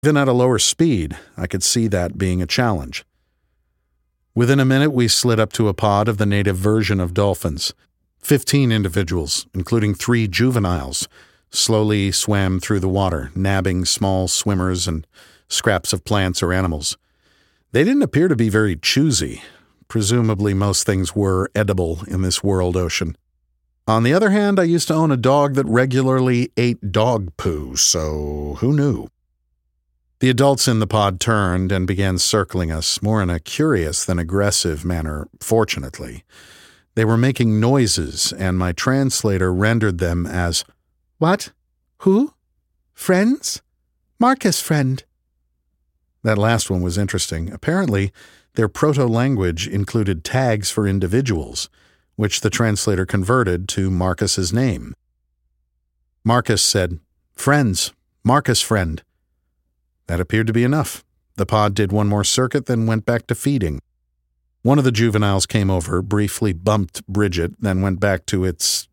Even at a lower speed, I could see that being a challenge. Within a minute, we slid up to a pod of the native version of dolphins. 15 individuals, including 3 juveniles, slowly swam through the water, nabbing small swimmers and scraps of plants or animals. They didn't appear to be very choosy. Presumably most things were edible in this world ocean. On the other hand, I used to own a dog that regularly ate dog poo, so who knew? The adults in the pod turned and began circling us, more in a curious than aggressive manner, fortunately. They were making noises, and my translator rendered them as, "What? Who? Friends? Marcus friend." That last one was interesting. Apparently, their proto-language included tags for individuals, which the translator converted to Marcus's name. Marcus said, "Friends, Marcus friend." That appeared to be enough. The pod did one more circuit, then went back to feeding. One of the juveniles came over, briefly bumped Bridget, then went back to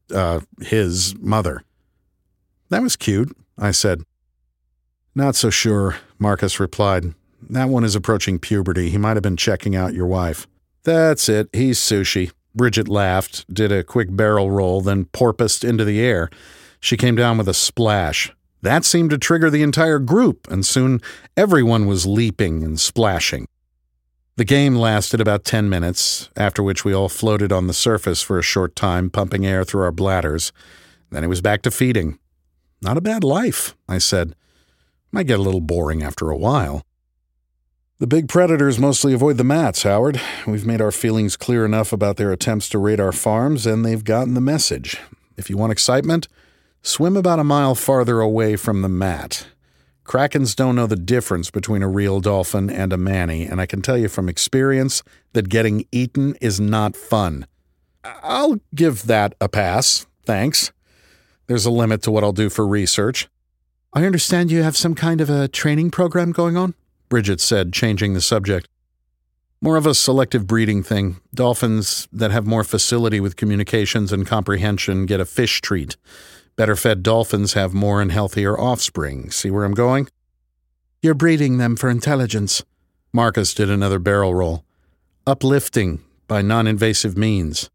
his mother. "That was cute," I said. "Not so sure," Marcus replied. "That one is approaching puberty. He might have been checking out your wife." "That's it. He's sushi." Bridget laughed, did a quick barrel roll, then porpoised into the air. She came down with a splash. That seemed to trigger the entire group, and soon everyone was leaping and splashing. The game lasted about 10 minutes, after which we all floated on the surface for a short time, pumping air through our bladders. Then it was back to feeding. "Not a bad life," I said. "Might get a little boring after a while." "The big predators mostly avoid the mats, Howard. We've made our feelings clear enough about their attempts to raid our farms, and they've gotten the message. If you want excitement, swim about a mile farther away from the mat. Krakens don't know the difference between a real dolphin and a manny, and I can tell you from experience that getting eaten is not fun." "I'll give that a pass, thanks. There's a limit to what I'll do for research." "I understand you have some kind of a training program going on?" Bridget said, changing the subject. "More of a selective breeding thing. Dolphins that have more facility with communications and comprehension get a fish treat. Better-fed dolphins have more and healthier offspring. See where I'm going?" "You're breeding them for intelligence." Marcus did another barrel roll. "Uplifting by non-invasive means."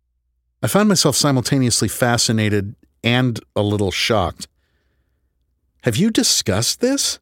I found myself simultaneously fascinated and a little shocked. "Have you discussed this?"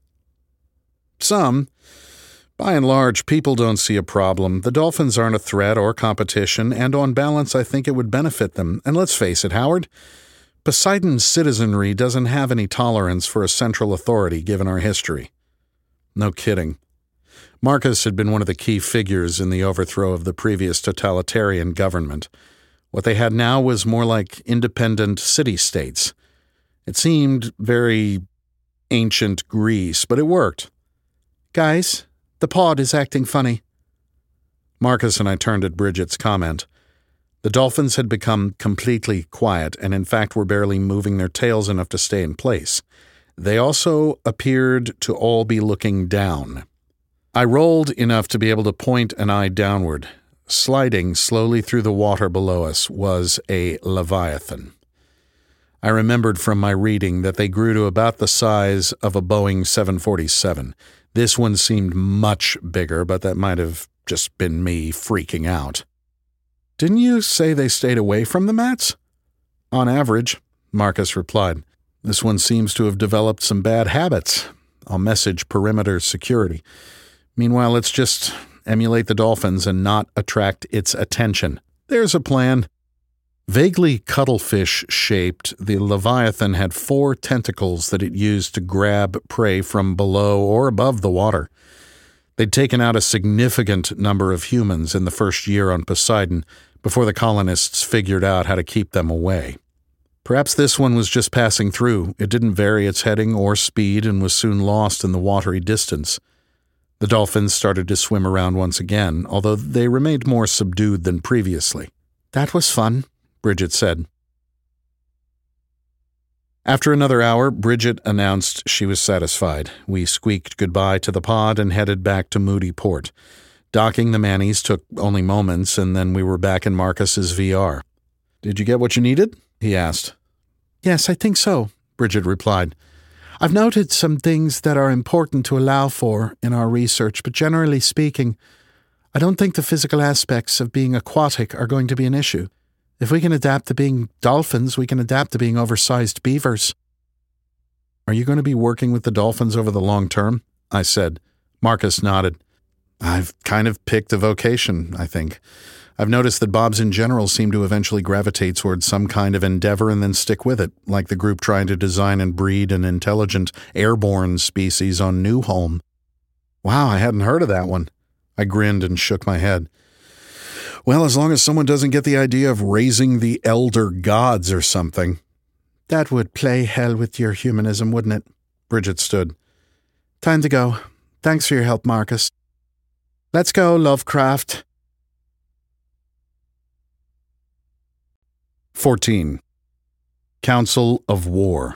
"Some. By and large, people don't see a problem. The dolphins aren't a threat or competition, and on balance, I think it would benefit them. And let's face it, Howard, Poseidon's citizenry doesn't have any tolerance for a central authority given our history." No kidding. Marcus had been one of the key figures in the overthrow of the previous totalitarian government. What they had now was more like independent city-states. It seemed very ancient Greece, but it worked. "Guys, the pod is acting funny." Marcus and I turned at Bridget's comment. The dolphins had become completely quiet and in fact were barely moving their tails enough to stay in place. They also appeared to all be looking down. I rolled enough to be able to point an eye downward. Sliding slowly through the water below us was a leviathan. I remembered from my reading that they grew to about the size of a Boeing 747. This one seemed much bigger, but that might have just been me freaking out. "Didn't you say they stayed away from the mats?" "On average," Marcus replied. "This one seems to have developed some bad habits. I'll message perimeter security. Meanwhile, let's just emulate the dolphins and not attract its attention." "There's a plan." Vaguely cuttlefish-shaped, the Leviathan had 4 tentacles that it used to grab prey from below or above the water. They'd taken out a significant number of humans in the first year on Poseidon before the colonists figured out how to keep them away. Perhaps this one was just passing through. It didn't vary its heading or speed and was soon lost in the watery distance. The dolphins started to swim around once again, although they remained more subdued than previously. "That was fun," Bridget said. After another hour, Bridget announced she was satisfied. We squeaked goodbye to the pod and headed back to Moody Port. Docking the Mannies took only moments, and then we were back in Marcus's VR. "Did you get what you needed?" he asked. "Yes, I think so," Bridget replied. I've noted some things that are important to allow for in our research, but generally speaking, I don't think the physical aspects of being aquatic are going to be an issue. If we can adapt to being dolphins, we can adapt to being oversized beavers. Are you going to be working with the dolphins over the long term? I said. Marcus nodded. I've kind of picked a vocation, I think. I've noticed that Bobs in general seem to eventually gravitate towards some kind of endeavor and then stick with it, like the group trying to design and breed an intelligent, airborne species on New Home. Wow, I hadn't heard of that one. I grinned and shook my head. Well, as long as someone doesn't get the idea of raising the elder gods or something. That would play hell with your humanism, wouldn't it? Bridget stood. Time to go. Thanks for your help, Marcus. Let's go, Lovecraft. 14. Council of War.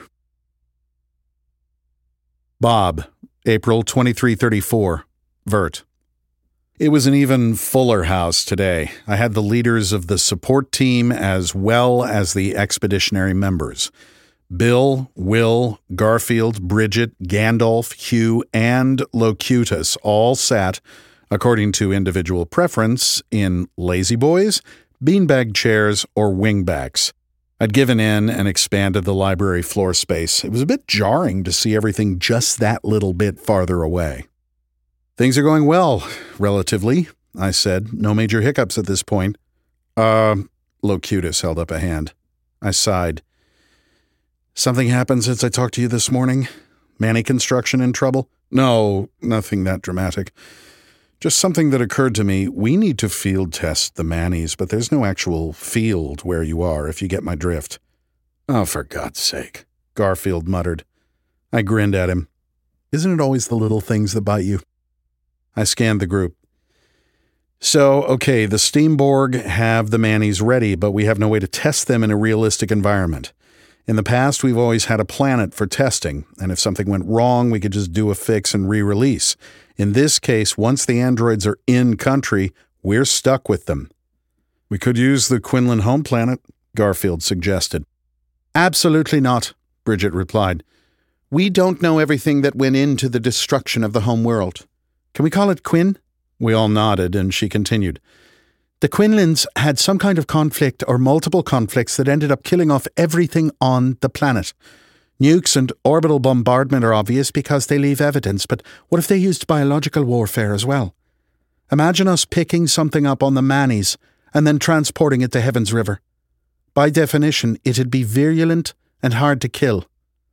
Bob, April 2334, Vert. It was an even fuller house today. I had the leaders of the support team as well as the expeditionary members. Bill, Will, Garfield, Bridget, Gandalf, Hugh, and Locutus all sat, according to individual preference, in lazy boys, beanbag chairs, or wingbacks. I'd given in and expanded the library floor space. It was a bit jarring to see everything just that little bit farther away. Things are going well, relatively, I said. No major hiccups at this point. Locutus held up a hand. I sighed. Something happened since I talked to you this morning? Manny construction in trouble? No, nothing that dramatic. Just something that occurred to me. We need to field test the Mannies, but there's no actual field where you are, if you get my drift. Oh, for God's sake, Garfield muttered. I grinned at him. Isn't it always the little things that bite you? I scanned the group. So, okay, the Steamborg have the Mannies ready, but we have no way to test them in a realistic environment. In the past, we've always had a planet for testing, and if something went wrong, we could just do a fix and re-release. In this case, once the androids are in country, we're stuck with them. We could use the Quinlan home planet, Garfield suggested. Absolutely not, Bridget replied. We don't know everything that went into the destruction of the home world. Can we call it Quinn? We all nodded, and she continued. The Quinlans had some kind of conflict or multiple conflicts that ended up killing off everything on the planet. Nukes and orbital bombardment are obvious because they leave evidence, but what if they used biological warfare as well? Imagine us picking something up on the Mannies and then transporting it to Heaven's River. By definition, it'd be virulent and hard to kill.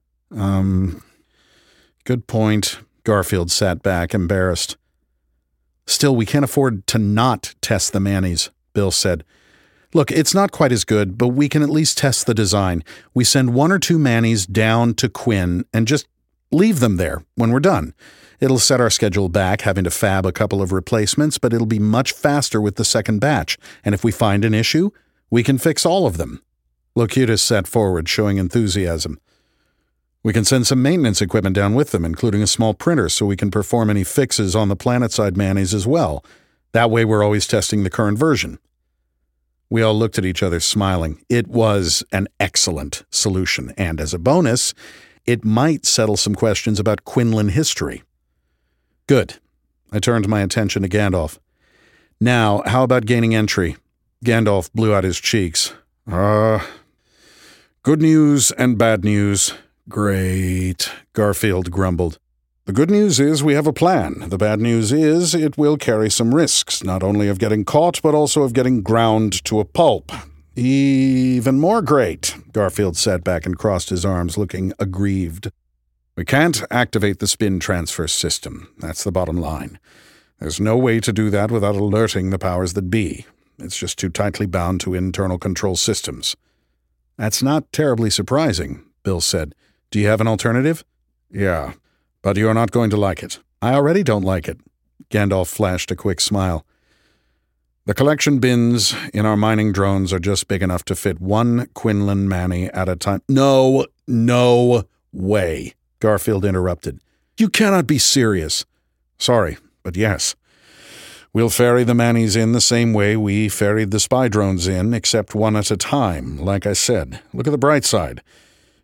Good point. Garfield sat back, embarrassed. Still, we can't afford to not test the Mannies, Bill said. Look, it's not quite as good, but we can at least test the design. We send 1 or 2 Mannies down to Quinn and just leave them there when we're done. It'll set our schedule back, having to fab a couple of replacements, but it'll be much faster with the second batch, and if we find an issue, we can fix all of them. Locutus sat forward, showing enthusiasm. We can send some maintenance equipment down with them, including a small printer, so we can perform any fixes on the planet-side Mannies as well. That way we're always testing the current version. We all looked at each other, smiling. It was an excellent solution, and as a bonus, it might settle some questions about Quinlan history. Good. I turned my attention to Gandalf. Now, how about gaining entry? Gandalf blew out his cheeks. Good news and bad news. Great, Garfield grumbled. The good news is we have a plan. The bad news is it will carry some risks, not only of getting caught, but also of getting ground to a pulp. Even more great, Garfield sat back and crossed his arms, looking aggrieved. We can't activate the spin transfer system. That's the bottom line. There's no way to do that without alerting the powers that be. It's just too tightly bound to internal control systems. That's not terribly surprising, Bill said. Do you have an alternative? Yeah, but you're not going to like it. I already don't like it. Gandalf flashed a quick smile. The collection bins in our mining drones are just big enough to fit 1 Quinlan Manny at a time. No way, Garfield interrupted. You cannot be serious. Sorry, but yes. We'll ferry the Mannies in the same way we ferried the spy drones in, except one at a time, like I said. Look at the bright side.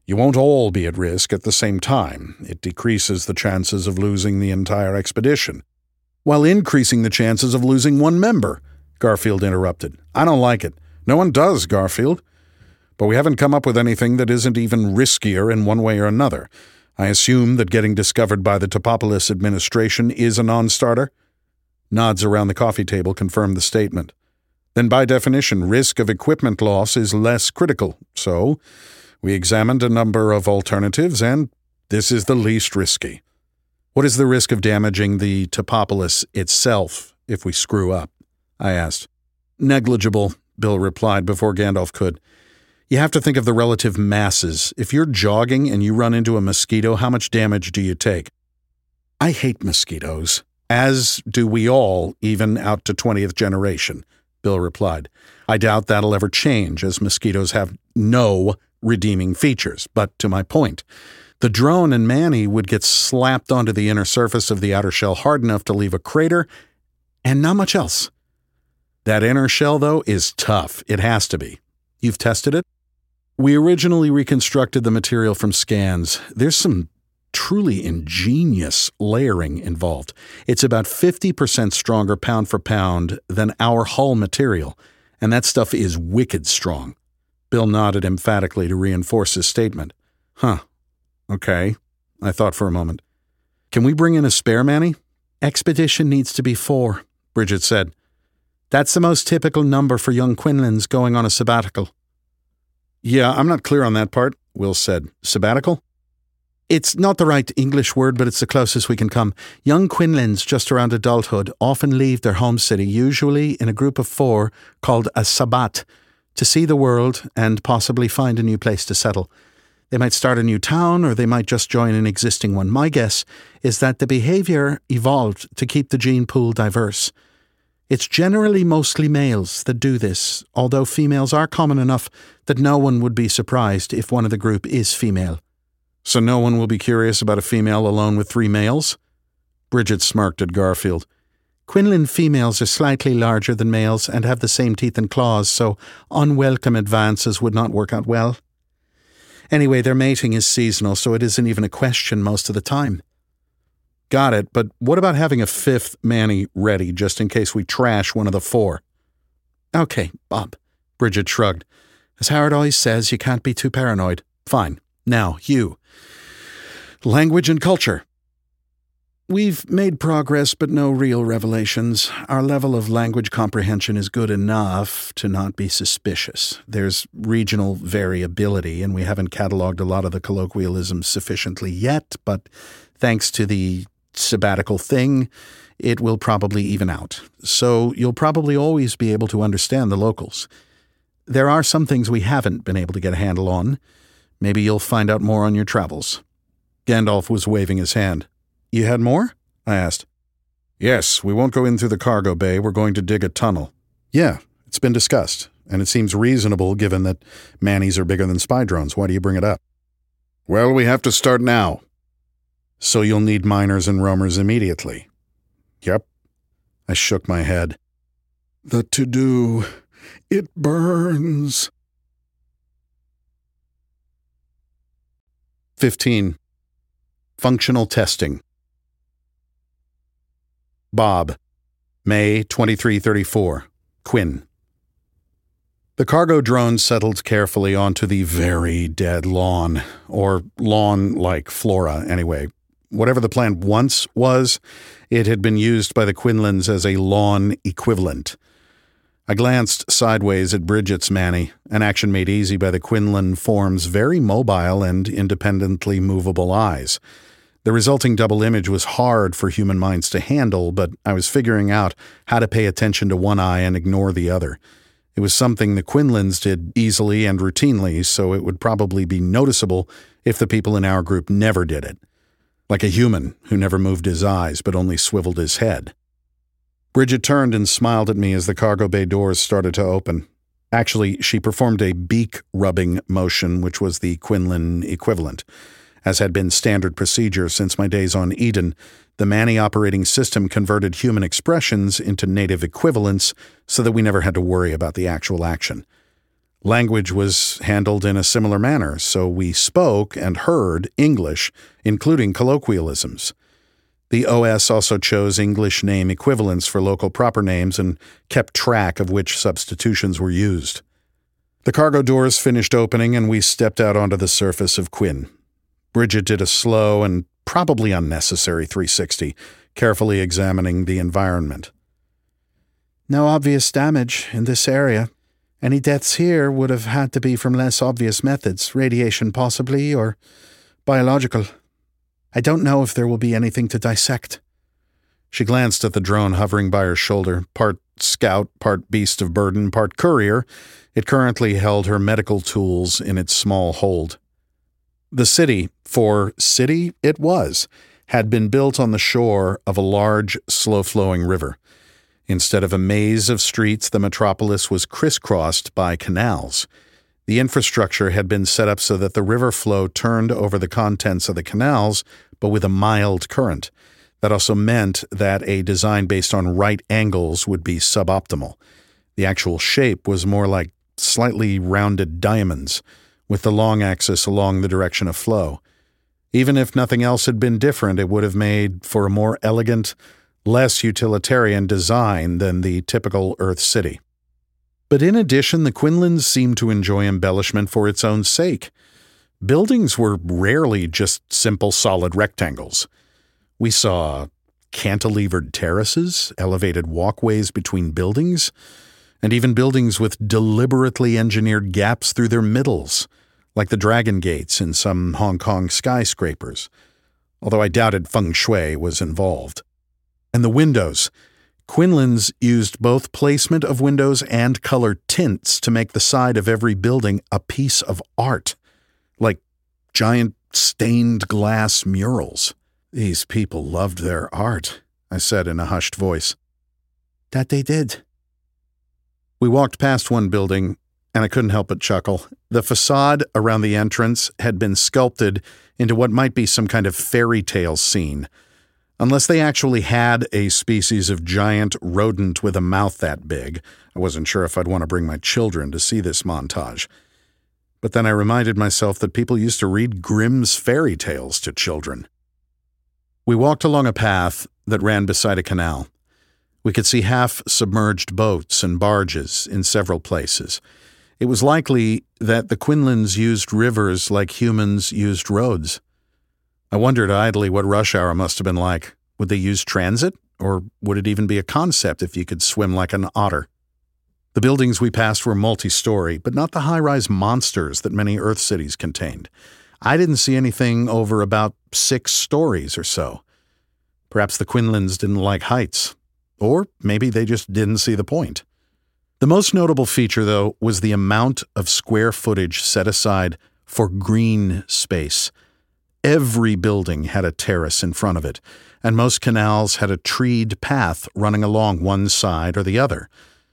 You won't all be at risk at the same time. It decreases the chances of losing the entire expedition, while increasing the chances of losing one member," Garfield interrupted. "I don't like it. No one does, Garfield. But we haven't come up with anything that isn't even riskier in one way or another. I assume that getting discovered by the Topopolis administration is a non-starter?" Nods around the coffee table confirmed the statement. "Then by definition, risk of equipment loss is less critical. So we examined a number of alternatives, and this is the least risky." "What is the risk of damaging the Topopolis itself if we screw up?" I asked. "Negligible," Bill replied before Gandalf could. "You have to think of the relative masses. If you're jogging and you run into a mosquito, how much damage do you take?" "I hate mosquitoes, as do we all, even out to 20th generation," Bill replied. "I doubt that'll ever change, as mosquitoes have no redeeming features. But to my point, the drone and Manny would get slapped onto the inner surface of the outer shell hard enough to leave a crater, and not much else. That inner shell, though, is tough. It has to be. You've tested it?" "We originally reconstructed the material from scans. There's some truly ingenious layering involved. It's about 50% stronger pound for pound than our hull material, and that stuff is wicked strong." Bill nodded emphatically to reinforce his statement. "Huh. Okay," I thought for a moment. "Can we bring in a spare, Manny?" "Expedition needs to be 4, Bridget said. "That's the most typical number for young Quinlans going on a sabbatical." "Yeah, I'm not clear on that part," Will said. "Sabbatical?" "It's not the right English word, but it's the closest we can come. Young Quinlans just around adulthood often leave their home city, usually in a group of 4 called a sabbat, to see the world and possibly find a new place to settle. They might start a new town, or they might just join an existing one. My guess is that the behavior evolved to keep the gene pool diverse. It's generally mostly males that do this, although females are common enough that no one would be surprised if one of the group is female." "So no one will be curious about a female alone with 3 males?" Bridget smirked at Garfield. "Quinlan females are slightly larger than males and have the same teeth and claws, so unwelcome advances would not work out well. Anyway, their mating is seasonal, so it isn't even a question most of the time." "Got it, but what about having a 5th Manny ready just in case we trash one of the 4? "Okay, Bob," Bridget shrugged. "As Howard always says, you can't be too paranoid. Fine. Now, you. Language and culture." "We've made progress, but no real revelations. Our level of language comprehension is good enough to not be suspicious. There's regional variability, and we haven't cataloged a lot of the colloquialisms sufficiently yet, but thanks to the sabbatical thing, it will probably even out. So you'll probably always be able to understand the locals. There are some things we haven't been able to get a handle on. Maybe you'll find out more on your travels." Gandalf was waving his hand. "You had more?" I asked. "Yes, we won't go in through the cargo bay. We're going to dig a tunnel." "Yeah, it's been discussed, and it seems reasonable given that Mannies are bigger than spy drones. Why do you bring it up?" "Well, we have to start now." "So you'll need miners and roamers immediately?" "Yep." I shook my head. "The to-do, it burns." 15. Functional testing. Bob, May 2334, Quinn. The cargo drone settled carefully onto the very dead lawn, or lawn-like flora anyway. Whatever the plant once was, it had been used by the Quinlans as a lawn equivalent. I glanced sideways at Bridget's Manny, an action made easy by the Quinlan form's very mobile and independently movable eyes. The resulting double image was hard for human minds to handle, but I was figuring out how to pay attention to one eye and ignore the other. It was something the Quinlans did easily and routinely, so it would probably be noticeable if the people in our group never did it. Like a human who never moved his eyes but only swiveled his head. Bridget turned and smiled at me as the cargo bay doors started to open. Actually, she performed a beak-rubbing motion, which was the Quinlan equivalent. As had been standard procedure since my days on Eden, the Manny operating system converted human expressions into native equivalents so that we never had to worry about the actual action. Language was handled in a similar manner, so we spoke and heard English, including colloquialisms. The OS also chose English name equivalents for local proper names and kept track of which substitutions were used. The cargo doors finished opening and we stepped out onto the surface of Quinn. Bridget did a slow and probably unnecessary 360, carefully examining the environment. No obvious damage in this area. Any deaths here would have had to be from less obvious methods, radiation possibly, or biological. I don't know if there will be anything to dissect. She glanced at the drone hovering by her shoulder, part scout, part beast of burden, part courier. It currently held her medical tools in its small hold. The city, for city it was, had been built on the shore of a large, slow-flowing river. Instead of a maze of streets, the metropolis was crisscrossed by canals. The infrastructure had been set up so that the river flow turned over the contents of the canals, but with a mild current. That also meant that a design based on right angles would be suboptimal. The actual shape was more like slightly rounded diamonds, with the long axis along the direction of flow. Even if nothing else had been different, it would have made for a more elegant, less utilitarian design than the typical Earth city. But in addition, the Quinlans seemed to enjoy embellishment for its own sake. Buildings were rarely just simple solid rectangles. We saw cantilevered terraces, elevated walkways between buildings, and even buildings with deliberately engineered gaps through their middles, like the dragon gates in some Hong Kong skyscrapers, although I doubted feng shui was involved. And the windows. Quinlans used both placement of windows and color tints to make the side of every building a piece of art, like giant stained glass murals. These people loved their art, I said in a hushed voice. That they did. We walked past one building, and I couldn't help but chuckle. The facade around the entrance had been sculpted into what might be some kind of fairy tale scene, unless they actually had a species of giant rodent with a mouth that big. I wasn't sure if I'd want to bring my children to see this montage. But then I reminded myself that people used to read Grimm's fairy tales to children. We walked along a path that ran beside a canal. We could see half-submerged boats and barges in several places. It was likely that the Quinlans used rivers like humans used roads. I wondered idly what rush hour must have been like. Would they use transit, or would it even be a concept if you could swim like an otter? The buildings we passed were multi-story, but not the high-rise monsters that many Earth cities contained. I didn't see anything over about 6 stories or so. Perhaps the Quinlans didn't like heights, or maybe they just didn't see the point. The most notable feature, though, was the amount of square footage set aside for green space. Every building had a terrace in front of it, and most canals had a treed path running along one side or the other.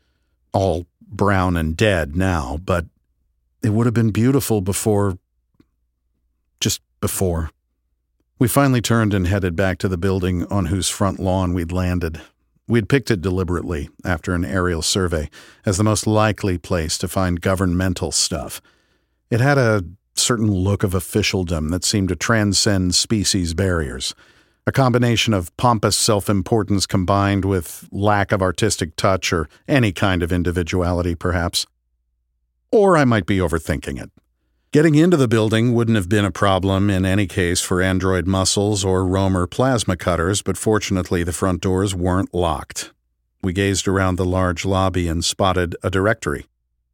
All brown and dead now, but it would have been beautiful before. Just before. We finally turned and headed back to the building on whose front lawn we'd landed. We'd picked it deliberately, after an aerial survey, as the most likely place to find governmental stuff. It had a certain look of officialdom that seemed to transcend species barriers, a combination of pompous self-importance combined with lack of artistic touch or any kind of individuality, perhaps. Or I might be overthinking it. Getting into the building wouldn't have been a problem in any case for android muscles or roamer plasma cutters, but fortunately the front doors weren't locked. We gazed around the large lobby and spotted a directory.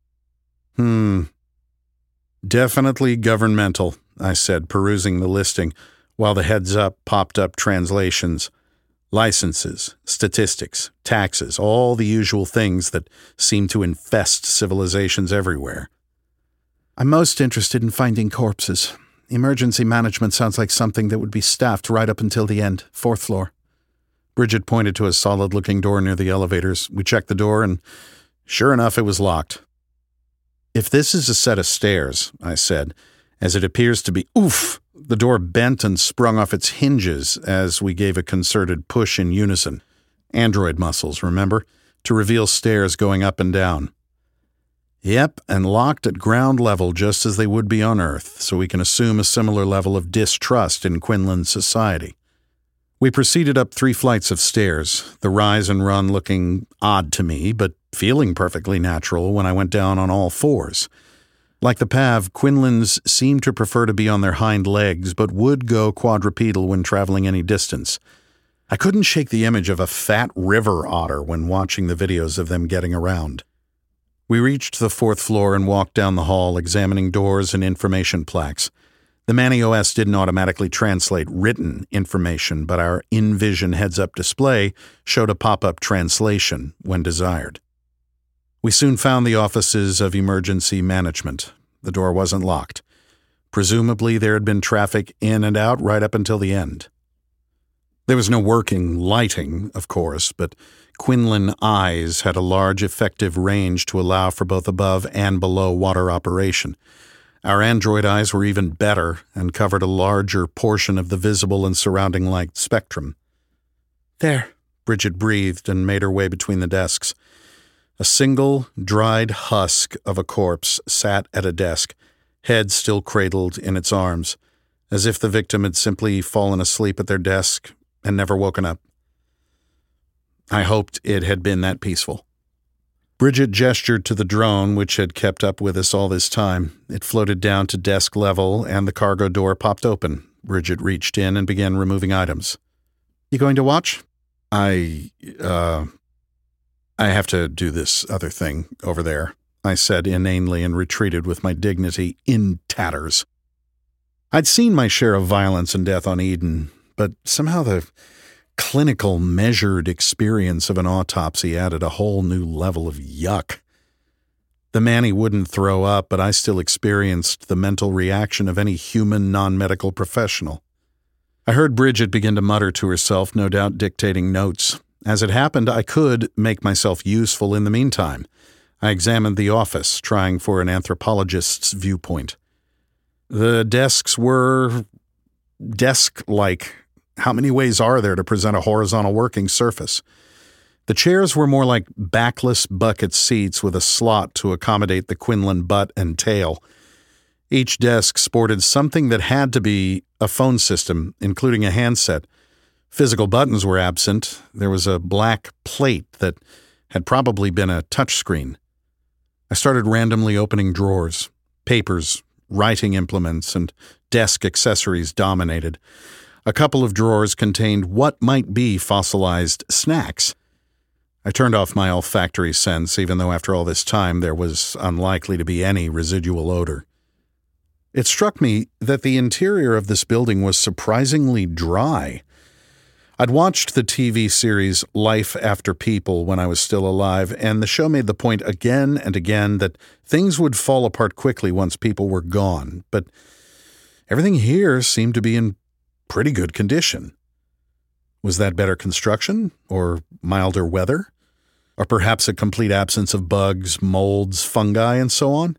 Definitely governmental, I said, perusing the listing, while the heads-up popped up translations. Licenses, statistics, taxes, all the usual things that seem to infest civilizations everywhere. I'm most interested in finding corpses. Emergency management sounds like something that would be staffed right up until the end, 4th floor. Bridget pointed to a solid-looking door near the elevators. We checked the door, and sure enough, it was locked. If this is a set of stairs, I said, as it appears to be, oof! The door bent and sprung off its hinges as we gave a concerted push in unison. Android muscles, remember? To reveal stairs going up and down. Yep, and locked at ground level just as they would be on Earth, so we can assume a similar level of distrust in Quinlan society. We proceeded up 3 flights of stairs, the rise and run looking odd to me, but feeling perfectly natural when I went down on all 4s. Like the Pav, Quinlans seemed to prefer to be on their hind legs, but would go quadrupedal when traveling any distance. I couldn't shake the image of a fat river otter when watching the videos of them getting around. We reached the 4th floor and walked down the hall, examining doors and information plaques. The Manny OS didn't automatically translate written information, but our InVision heads-up display showed a pop-up translation when desired. We soon found the offices of emergency management. The door wasn't locked. Presumably there had been traffic in and out right up until the end. There was no working lighting, of course, but Quinlan eyes had a large effective range to allow for both above and below water operation. Our android eyes were even better and covered a larger portion of the visible and surrounding light spectrum. There, Bridget breathed and made her way between the desks. A single, dried husk of a corpse sat at a desk, head still cradled in its arms, as if the victim had simply fallen asleep at their desk and never woken up. I hoped it had been that peaceful. Bridget gestured to the drone, which had kept up with us all this time. It floated down to desk level, and the cargo door popped open. Bridget reached in and began removing items. You going to watch? I have to do this other thing over there, I said inanely and retreated with my dignity in tatters. I'd seen my share of violence and death on Eden, but somehow the clinical, measured experience of an autopsy added a whole new level of yuck. The Manny wouldn't throw up, but I still experienced the mental reaction of any human non-medical professional. I heard Bridget begin to mutter to herself, no doubt dictating notes. As it happened, I could make myself useful in the meantime. I examined the office, trying for an anthropologist's viewpoint. The desks were desk-like. How many ways are there to present a horizontal working surface? The chairs were more like backless bucket seats with a slot to accommodate the Quinlan butt and tail. Each desk sported something that had to be a phone system, including a handset. Physical buttons were absent. There was a black plate that had probably been a touchscreen. I started randomly opening drawers. Papers, writing implements, and desk accessories dominated. A couple of drawers contained what might be fossilized snacks. I turned off my olfactory sense, even though after all this time there was unlikely to be any residual odor. It struck me that the interior of this building was surprisingly dry. I'd watched the TV series Life After People when I was still alive, and the show made the point again and again that things would fall apart quickly once people were gone, but everything here seemed to be in pretty good condition. Was that better construction, or milder weather, or perhaps a complete absence of bugs, molds, fungi, and so on?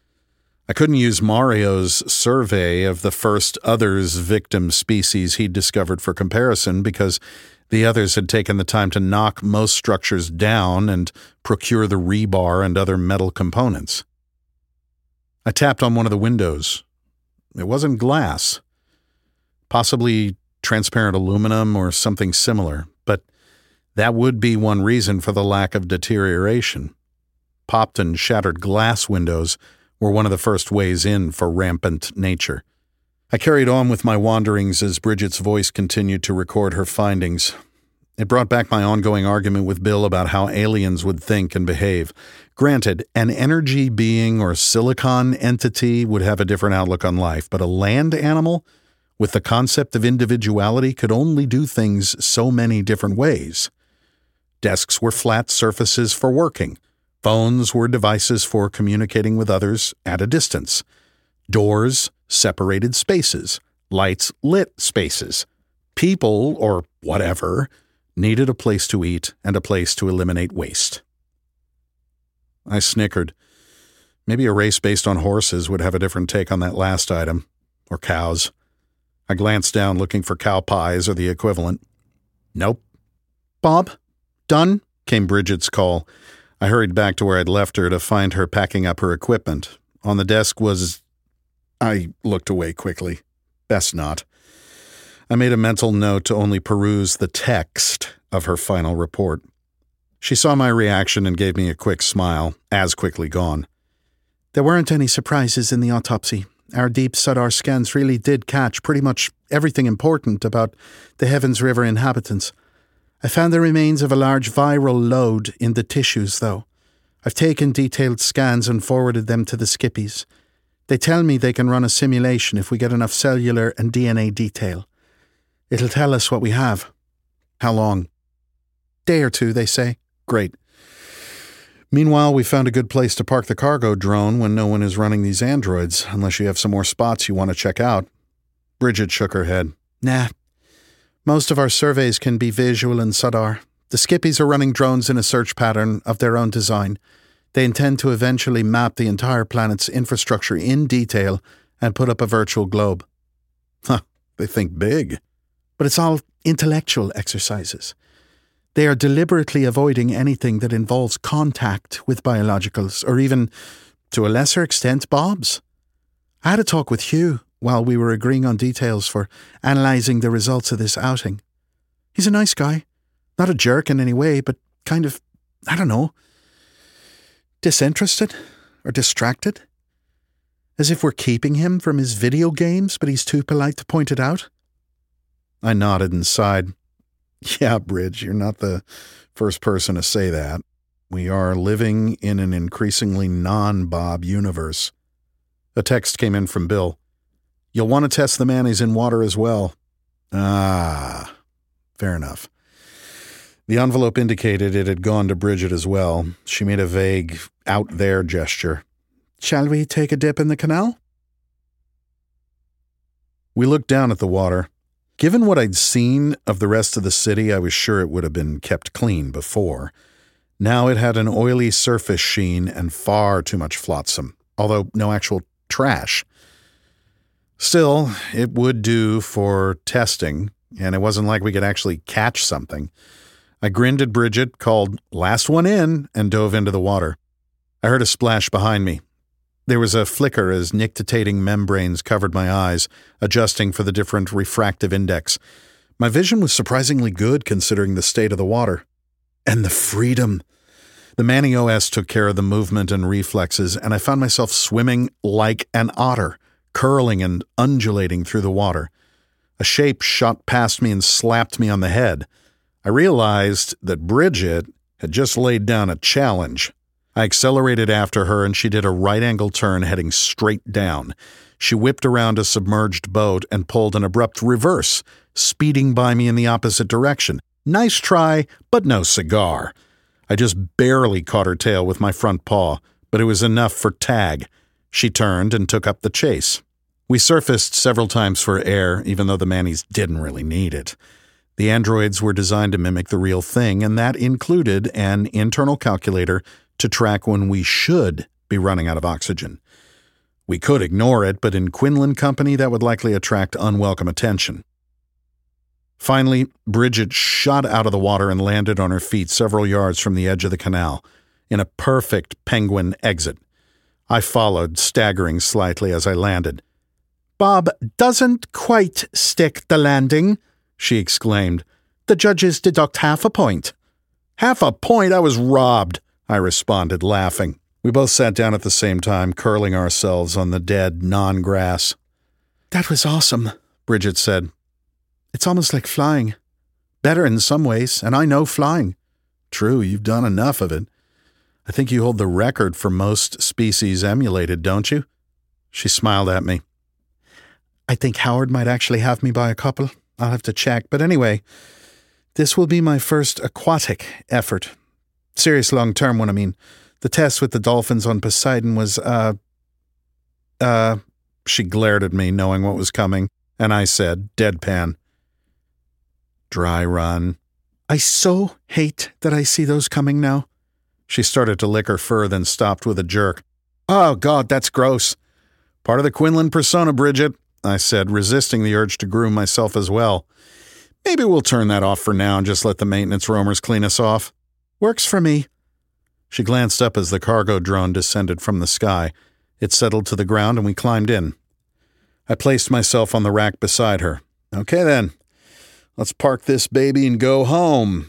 I couldn't use Mario's survey of the first others victim species he'd discovered for comparison because the others had taken the time to knock most structures down and procure the rebar and other metal components. I tapped on one of the windows. It wasn't glass. Possibly transparent aluminum or something similar, but that would be one reason for the lack of deterioration. Popped and shattered glass windows were one of the first ways in for rampant nature. I carried on with my wanderings as Bridget's voice continued to record her findings. It brought back my ongoing argument with Bill about how aliens would think and behave. Granted, an energy being or silicon entity would have a different outlook on life, but a land animal with the concept of individuality could only do things so many different ways. Desks were flat surfaces for working. Phones were devices for communicating with others at a distance. Doors separated spaces. Lights lit spaces. People, or whatever, needed a place to eat and a place to eliminate waste. I snickered. Maybe a race based on horses would have a different take on that last item. Or cows. I glanced down looking for cow pies or the equivalent. Nope. Bob? Done? Came Bridget's call. I hurried back to where I'd left her to find her packing up her equipment. On the desk was... I looked away quickly. Best not. I made a mental note to only peruse the text of her final report. She saw my reaction and gave me a quick smile, as quickly gone. There weren't any surprises in the autopsy. Our deep Sodar scans really did catch pretty much everything important about the Heavens River inhabitants. I found the remains of a large viral load in the tissues, though. I've taken detailed scans and forwarded them to the Skippies. They tell me they can run a simulation if we get enough cellular and DNA detail. It'll tell us what we have. How long? Day or two, they say. Great. Meanwhile, we found a good place to park the cargo drone when no one is running these androids, unless you have some more spots you want to check out. Bridget shook her head. Nah. Most of our surveys can be visual in Sodar. The Skippies are running drones in a search pattern of their own design. They intend to eventually map the entire planet's infrastructure in detail and put up a virtual globe. Huh, they think big. But it's all intellectual exercises. They are deliberately avoiding anything that involves contact with biologicals, or even, to a lesser extent, Bobs. I had a talk with Hugh while we were agreeing on details for analysing the results of this outing. He's a nice guy. Not a jerk in any way, but kind of, I don't know, disinterested or distracted. As if we're keeping him from his video games, but he's too polite to point it out. I nodded and sighed. Yeah, Bridge, you're not the first person to say that. We are living in an increasingly non-Bob universe. A text came in from Bill. You'll want to test the Mannies in water as well. Ah, fair enough. The envelope indicated it had gone to Bridget as well. She made a vague, out there gesture. Shall we take a dip in the canal? We looked down at the water. Given what I'd seen of the rest of the city, I was sure it would have been kept clean before. Now it had an oily surface sheen and far too much flotsam, although no actual trash. Still, it would do for testing, and it wasn't like we could actually catch something. I grinned at Bridget, called "Last one in," and dove into the water. I heard a splash behind me. There was a flicker as nictitating membranes covered my eyes, adjusting for the different refractive index. My vision was surprisingly good considering the state of the water. And the freedom! The Manny OS took care of the movement and reflexes, and I found myself swimming like an otter, curling and undulating through the water. A shape shot past me and slapped me on the head. I realized that Bridget had just laid down a challenge. I accelerated after her, and she did a right-angle turn heading straight down. She whipped around a submerged boat and pulled an abrupt reverse, speeding by me in the opposite direction. Nice try, but no cigar. I just barely caught her tail with my front paw, but it was enough for tag. She turned and took up the chase. We surfaced several times for air, even though the Mannies didn't really need it. The androids were designed to mimic the real thing, and that included an internal calculator to track when we should be running out of oxygen. We could ignore it, but in Quinlan Company, that would likely attract unwelcome attention. Finally, Bridget shot out of the water and landed on her feet several yards from the edge of the canal, in a perfect penguin exit. I followed, staggering slightly as I landed. "Bob doesn't quite stick the landing," she exclaimed. "The judges deduct half a point." "Half a point? I was robbed," I responded, laughing. We both sat down at the same time, curling ourselves on the dead non-grass. "That was awesome," Bridget said. "It's almost like flying. Better in some ways, and I know flying." "True, you've done enough of it. I think you hold the record for most species emulated, don't you?" She smiled at me. "I think Howard might actually have me by a couple. I'll have to check. But anyway, this will be my first aquatic effort. Serious long-term one, I mean. The test with the dolphins on Poseidon was, She glared at me, knowing what was coming, and I said, deadpan, "Dry run." "I so hate that I see those coming now." She started to lick her fur, then stopped with a jerk. "Oh, God, that's gross." "Part of the Quinlan persona, Bridget," I said, resisting the urge to groom myself as well. "Maybe we'll turn that off for now and just let the maintenance roamers clean us off." "Works for me." She glanced up as the cargo drone descended from the sky. It settled to the ground and we climbed in. I placed myself on the rack beside her. Okay then, let's park this baby and go home.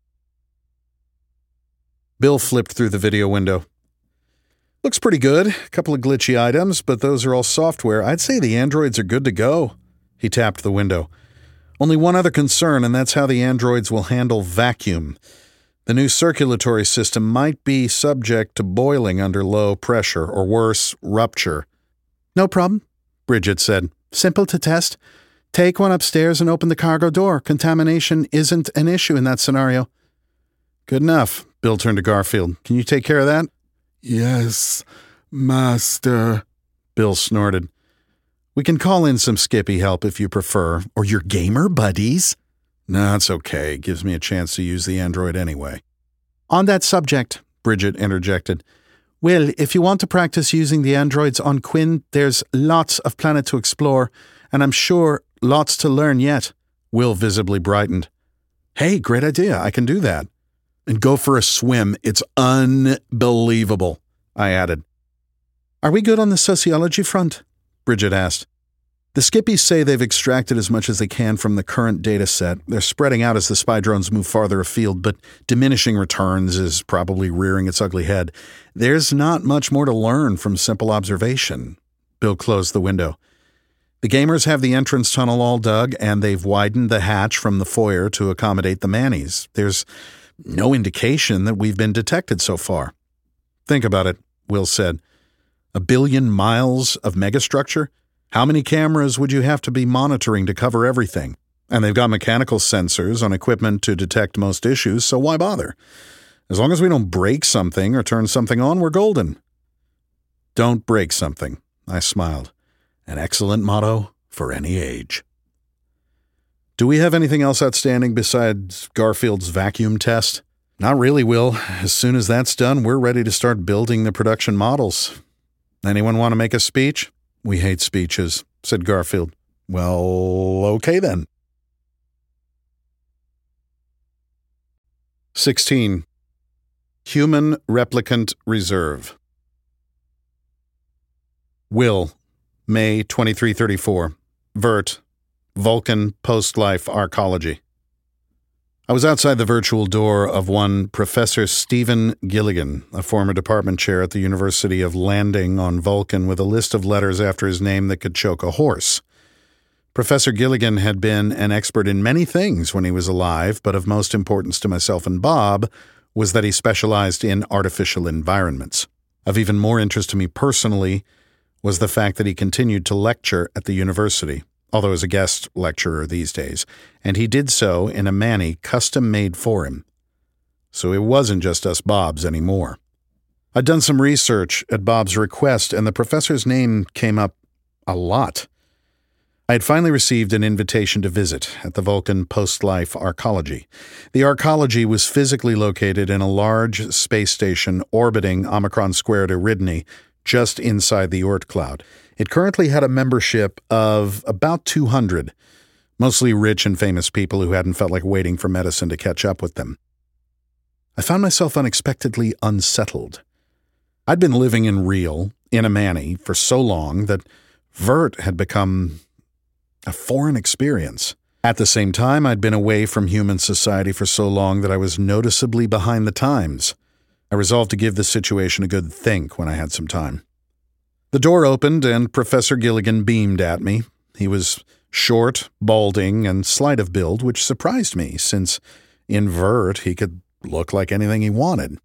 Bill flipped through the video window. Looks pretty good. A couple of glitchy items, but those are all software. I'd say the androids are good to go. He tapped the window. Only one other concern, and that's how the androids will handle vacuum. The new circulatory system might be subject to boiling under low pressure, or worse, rupture. No problem, Bridget said. Simple to test. Take one upstairs and open the cargo door. Contamination isn't an issue in that scenario. Good enough. Bill turned to Garfield. Can you take care of that? Yes, master, Bill snorted. We can call in some Skippy help if you prefer, or your gamer buddies. No, it's okay. It gives me a chance to use the android anyway. On that subject, Bridget interjected. Will, if you want to practice using the androids on Quinn, there's lots of planet to explore, and I'm sure lots to learn yet. Will visibly brightened. Hey, great idea. I can do that. And go for a swim. It's unbelievable, I added. Are we good on the sociology front? Bridget asked. The Skippies say they've extracted as much as they can from the current data set. They're spreading out as the spy drones move farther afield, but diminishing returns is probably rearing its ugly head. There's not much more to learn from simple observation. Bill closed the window. The gamers have the entrance tunnel all dug, and they've widened the hatch from the foyer to accommodate the Mannies. There's no indication that we've been detected so far. Think about it, Will said. 1 billion miles of megastructure? How many cameras would you have to be monitoring to cover everything? And they've got mechanical sensors on equipment to detect most issues, so why bother? As long as we don't break something or turn something on, we're golden. Don't break something, I smiled. An excellent motto for any age. Do we have anything else outstanding besides Garfield's vacuum test? Not really, Will. As soon as that's done, we're ready to start building the production models. Anyone want to make a speech? We hate speeches, said Garfield. Well, okay then. 16. Human Replicant Reserve. Will, May 2334. Vert, Vulcan Post-Life Arcology. I was outside the virtual door of one Professor Stephen Gilligan, a former department chair at the University of Landing on Vulcan with a list of letters after his name that could choke a horse. Professor Gilligan had been an expert in many things when he was alive, but of most importance to myself and Bob was that he specialized in artificial environments. Of even more interest to me personally was the fact that he continued to lecture at the university, although as a guest lecturer these days, and he did so in a Manny custom-made for him. So it wasn't just us Bobs anymore. I'd done some research at Bob's request, and the professor's name came up a lot. I had finally received an invitation to visit at the Vulcan Post-Life Arcology. The Arcology was physically located in a large space station orbiting Omicron Squared Eridani, just inside the Oort cloud. It currently had a membership of about 200, mostly rich and famous people who hadn't felt like waiting for medicine to catch up with them. I found myself unexpectedly unsettled. I'd been living in real, in a Manny, for so long that Vert had become a foreign experience. At the same time, I'd been away from human society for so long that I was noticeably behind the times. I resolved to give the situation a good think when I had some time. The door opened and Professor Gilligan beamed at me. He was short, balding, and slight of build, which surprised me, since in Vert he could look like anything he wanted.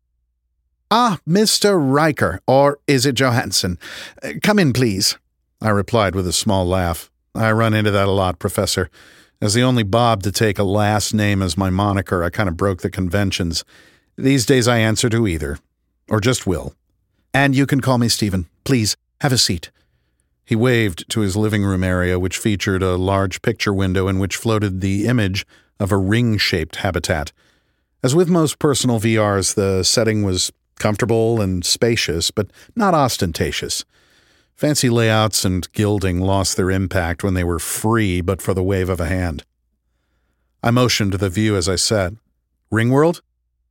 Ah, Mr. Riker, or is it Johansson? Come in, please, I replied with a small laugh. I run into that a lot, Professor. As the only Bob to take a last name as my moniker, I kind of broke the conventions. These days I answer to either, or just Will. And you can call me Stephen. Please, have a seat. He waved to his living room area, which featured a large picture window in which floated the image of a ring-shaped habitat. As with most personal VRs, the setting was comfortable and spacious, but not ostentatious. Fancy layouts and gilding lost their impact when they were free but for the wave of a hand. I motioned to the view as I sat. Ringworld?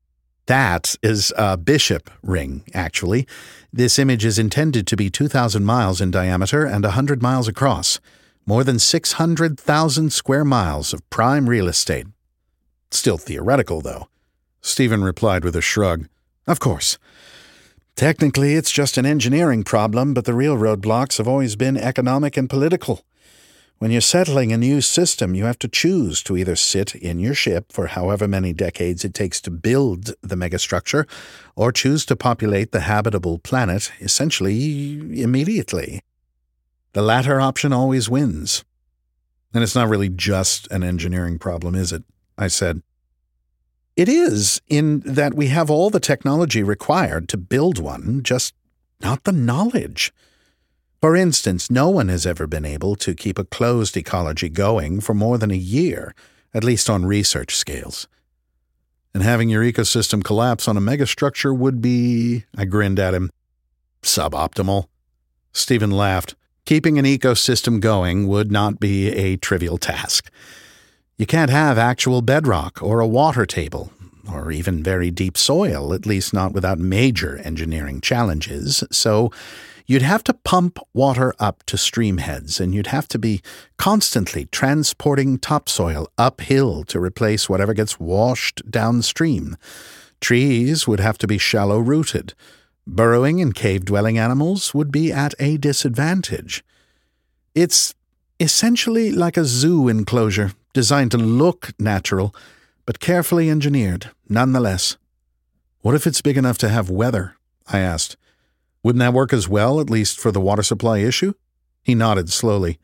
That is a bishop ring, actually. This image is intended to be 2,000 miles in diameter and 100 miles across. More than 600,000 square miles of prime real estate. Still theoretical, though. Stephen replied with a shrug. Of course. Technically, it's just an engineering problem, but the real roadblocks have always been economic and political. When you're settling a new system, you have to choose to either sit in your ship for however many decades it takes to build the megastructure, or choose to populate the habitable planet, essentially immediately. The latter option always wins. And it's not really just an engineering problem, is it? I said. It is, in that we have all the technology required to build one, just not the knowledge. For instance, no one has ever been able to keep a closed ecology going for more than a year, at least on research scales. And having your ecosystem collapse on a megastructure would be, I grinned at him, suboptimal. Stephen laughed. Keeping an ecosystem going would not be a trivial task. You can't have actual bedrock or a water table, or even very deep soil, at least not without major engineering challenges, so you'd have to pump water up to stream heads, and you'd have to be constantly transporting topsoil uphill to replace whatever gets washed downstream. Trees would have to be shallow-rooted. Burrowing and cave-dwelling animals would be at a disadvantage. It's essentially like a zoo enclosure, designed to look natural, but carefully engineered, nonetheless. What if it's big enough to have weather? I asked. Wouldn't that work as well, at least for the water supply issue? He nodded slowly.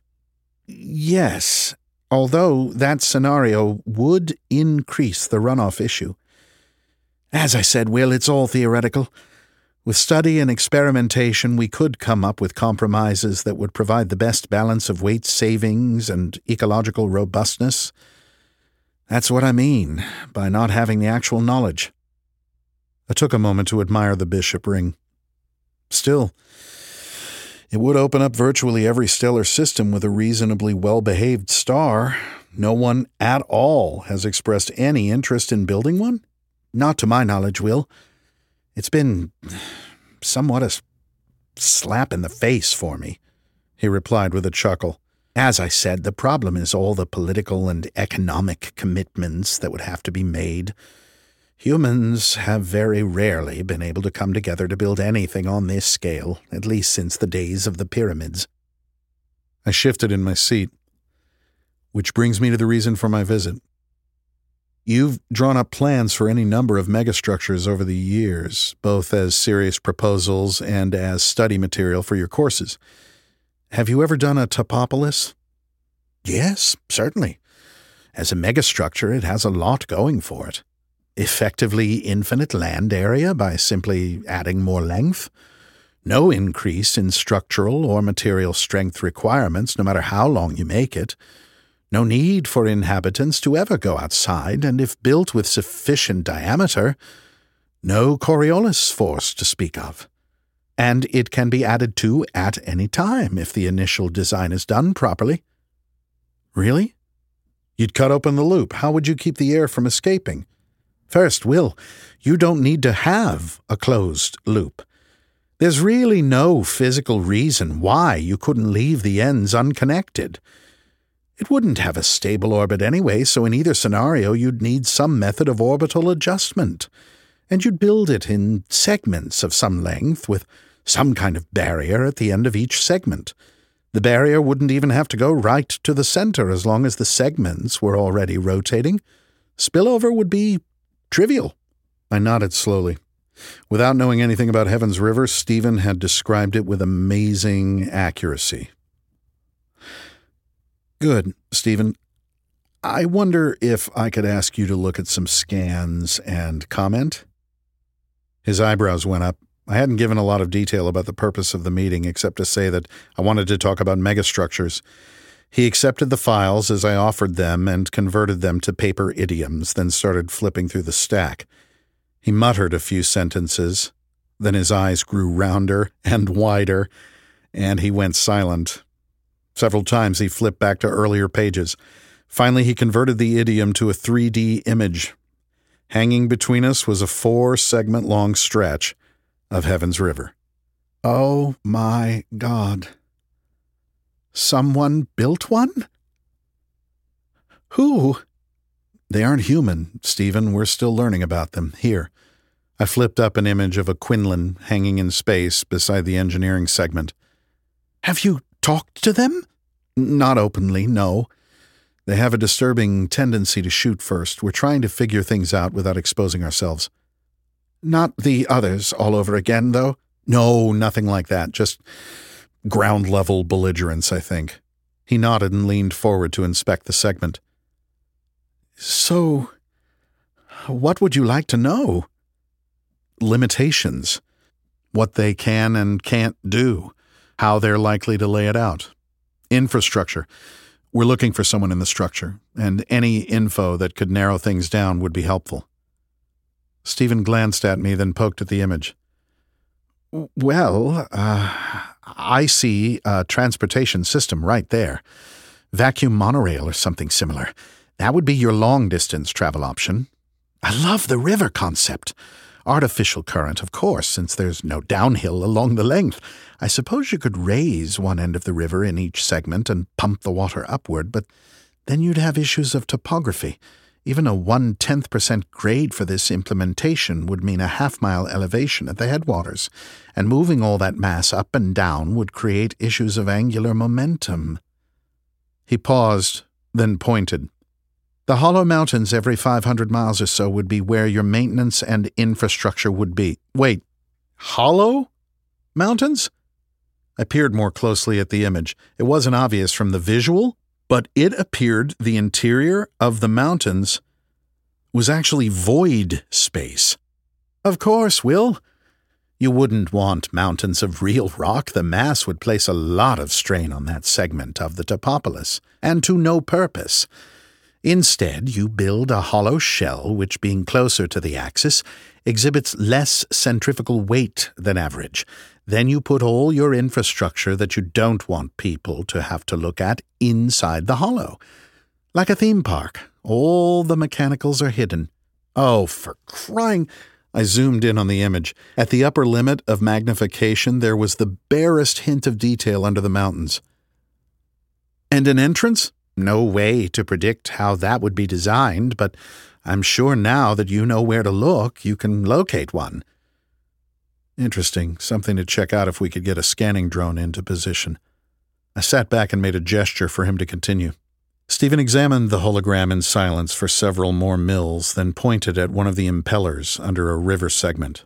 Yes, although that scenario would increase the runoff issue. As I said, Will, it's all theoretical. With study and experimentation, we could come up with compromises that would provide the best balance of weight savings and ecological robustness. That's what I mean by not having the actual knowledge. I took a moment to admire the bishop ring. Still, it would open up virtually every stellar system with a reasonably well-behaved star. No one at all has expressed any interest in building one? Not to my knowledge, Will. It's been somewhat a slap in the face for me, he replied with a chuckle. As I said, the problem is all the political and economic commitments that would have to be made. Humans have very rarely been able to come together to build anything on this scale, at least since the days of the pyramids. I shifted in my seat, which brings me to the reason for my visit. You've drawn up plans for any number of megastructures over the years, both as serious proposals and as study material for your courses. Have you ever done a topopolis? Yes, certainly. As a megastructure, it has a lot going for it. Effectively infinite land area by simply adding more length. No increase in structural or material strength requirements, no matter how long you make it. No need for inhabitants to ever go outside, and if built with sufficient diameter, no Coriolis force to speak of. And it can be added to at any time if the initial design is done properly. Really? You'd cut open the loop. How would you keep the air from escaping? First, Will, you don't need to have a closed loop. There's really no physical reason why you couldn't leave the ends unconnected. It wouldn't have a stable orbit anyway, so in either scenario you'd need some method of orbital adjustment, and you'd build it in segments of some length with some kind of barrier at the end of each segment. The barrier wouldn't even have to go right to the center as long as the segments were already rotating. Spillover would be trivial. I nodded slowly. Without knowing anything about Heaven's River, Stephen had described it with amazing accuracy. Good, Stephen. I wonder if I could ask you to look at some scans and comment? His eyebrows went up. I hadn't given a lot of detail about the purpose of the meeting except to say that I wanted to talk about megastructures. He accepted the files as I offered them and converted them to paper idioms, then started flipping through the stack. He muttered a few sentences, then his eyes grew rounder and wider, and he went silent. Several times he flipped back to earlier pages. Finally, he converted the idiom to a 3D image. Hanging between us was a 4-segment-long stretch of Heaven's River. Oh my God. Someone built one? Who? They aren't human, Stephen. We're still learning about them. Here. I flipped up an image of a Quinlan hanging in space beside the engineering segment. Have you talked to them? Not openly, no. They have a disturbing tendency to shoot first. We're trying to figure things out without exposing ourselves. Not the others all over again, though? No, nothing like that. Just ground-level belligerence, I think. He nodded and leaned forward to inspect the segment. So, what would you like to know? Limitations. What they can and can't do. How they're likely to lay it out. Infrastructure. We're looking for someone in the structure, and any info that could narrow things down would be helpful. Stephen glanced at me, then poked at the image. Well, I see a transportation system right there. Vacuum monorail or something similar. That would be your long-distance travel option. I love the river concept. Artificial current, of course, since there's no downhill along the length. I suppose you could raise one end of the river in each segment and pump the water upward, but then you'd have issues of topography. Even a 0.1% grade for this implementation would mean a half-mile elevation at the headwaters, and moving all that mass up and down would create issues of angular momentum. He paused, then pointed. The Hollow Mountains every 500 miles or so would be where your maintenance and infrastructure would be. Wait, Hollow Mountains? I peered more closely at the image. It wasn't obvious from the visual, but it appeared the interior of the mountains was actually void space. Of course, Will. You wouldn't want mountains of real rock. The mass would place a lot of strain on that segment of the topopolis, and to no purpose. Instead, you build a hollow shell which, being closer to the axis, exhibits less centrifugal weight than average. Then you put all your infrastructure that you don't want people to have to look at inside the hollow. Like a theme park, all the mechanicals are hidden. Oh, for crying! I zoomed in on the image. At the upper limit of magnification, there was the barest hint of detail under the mountains. And an entrance? No way to predict how that would be designed, but I'm sure now that you know where to look, you can locate one. Interesting. Something to check out if we could get a scanning drone into position. I sat back and made a gesture for him to continue. Stephen examined the hologram in silence for several more mills, then pointed at one of the impellers under a river segment.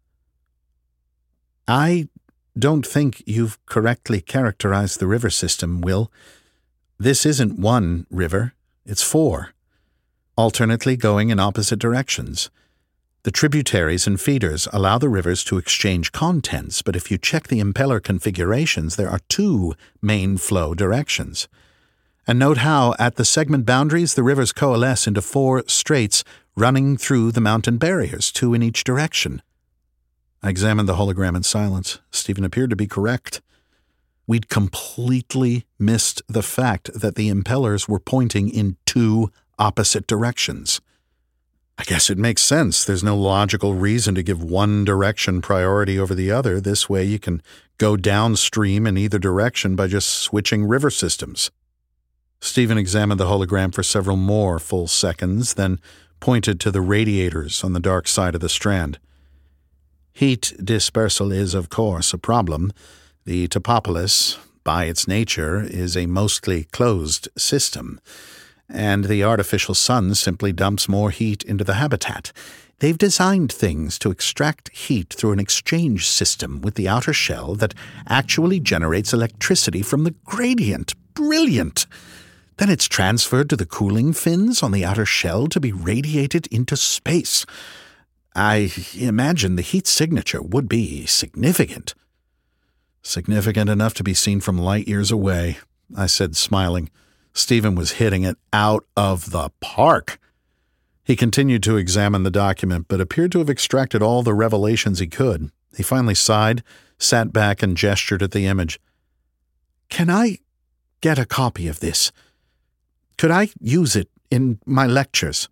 I don't think you've correctly characterized the river system, Will. This isn't one river, it's 4, alternately going in opposite directions. The tributaries and feeders allow the rivers to exchange contents, but if you check the impeller configurations, there are 2 main flow directions. And note how, at the segment boundaries, the rivers coalesce into 4 straits running through the mountain barriers, 2 in each direction. I examined the hologram in silence. Stephen appeared to be correct. We'd completely missed the fact that the impellers were pointing in 2 opposite directions. I guess it makes sense. There's no logical reason to give one direction priority over the other. This way you can go downstream in either direction by just switching river systems. Stephen examined the hologram for several more full seconds, then pointed to the radiators on the dark side of the strand. Heat dispersal is, of course, a problem. The topopolis, by its nature, is a mostly closed system, and the artificial sun simply dumps more heat into the habitat. They've designed things to extract heat through an exchange system with the outer shell that actually generates electricity from the gradient. Brilliant! Then it's transferred to the cooling fins on the outer shell to be radiated into space. I imagine the heat signature would be significant. Significant enough to be seen from light years away, I said, smiling. Stephen was hitting it out of the park. He continued to examine the document, but appeared to have extracted all the revelations he could. He finally sighed, sat back, and gestured at the image. Can I get a copy of this? Could I use it in my lectures?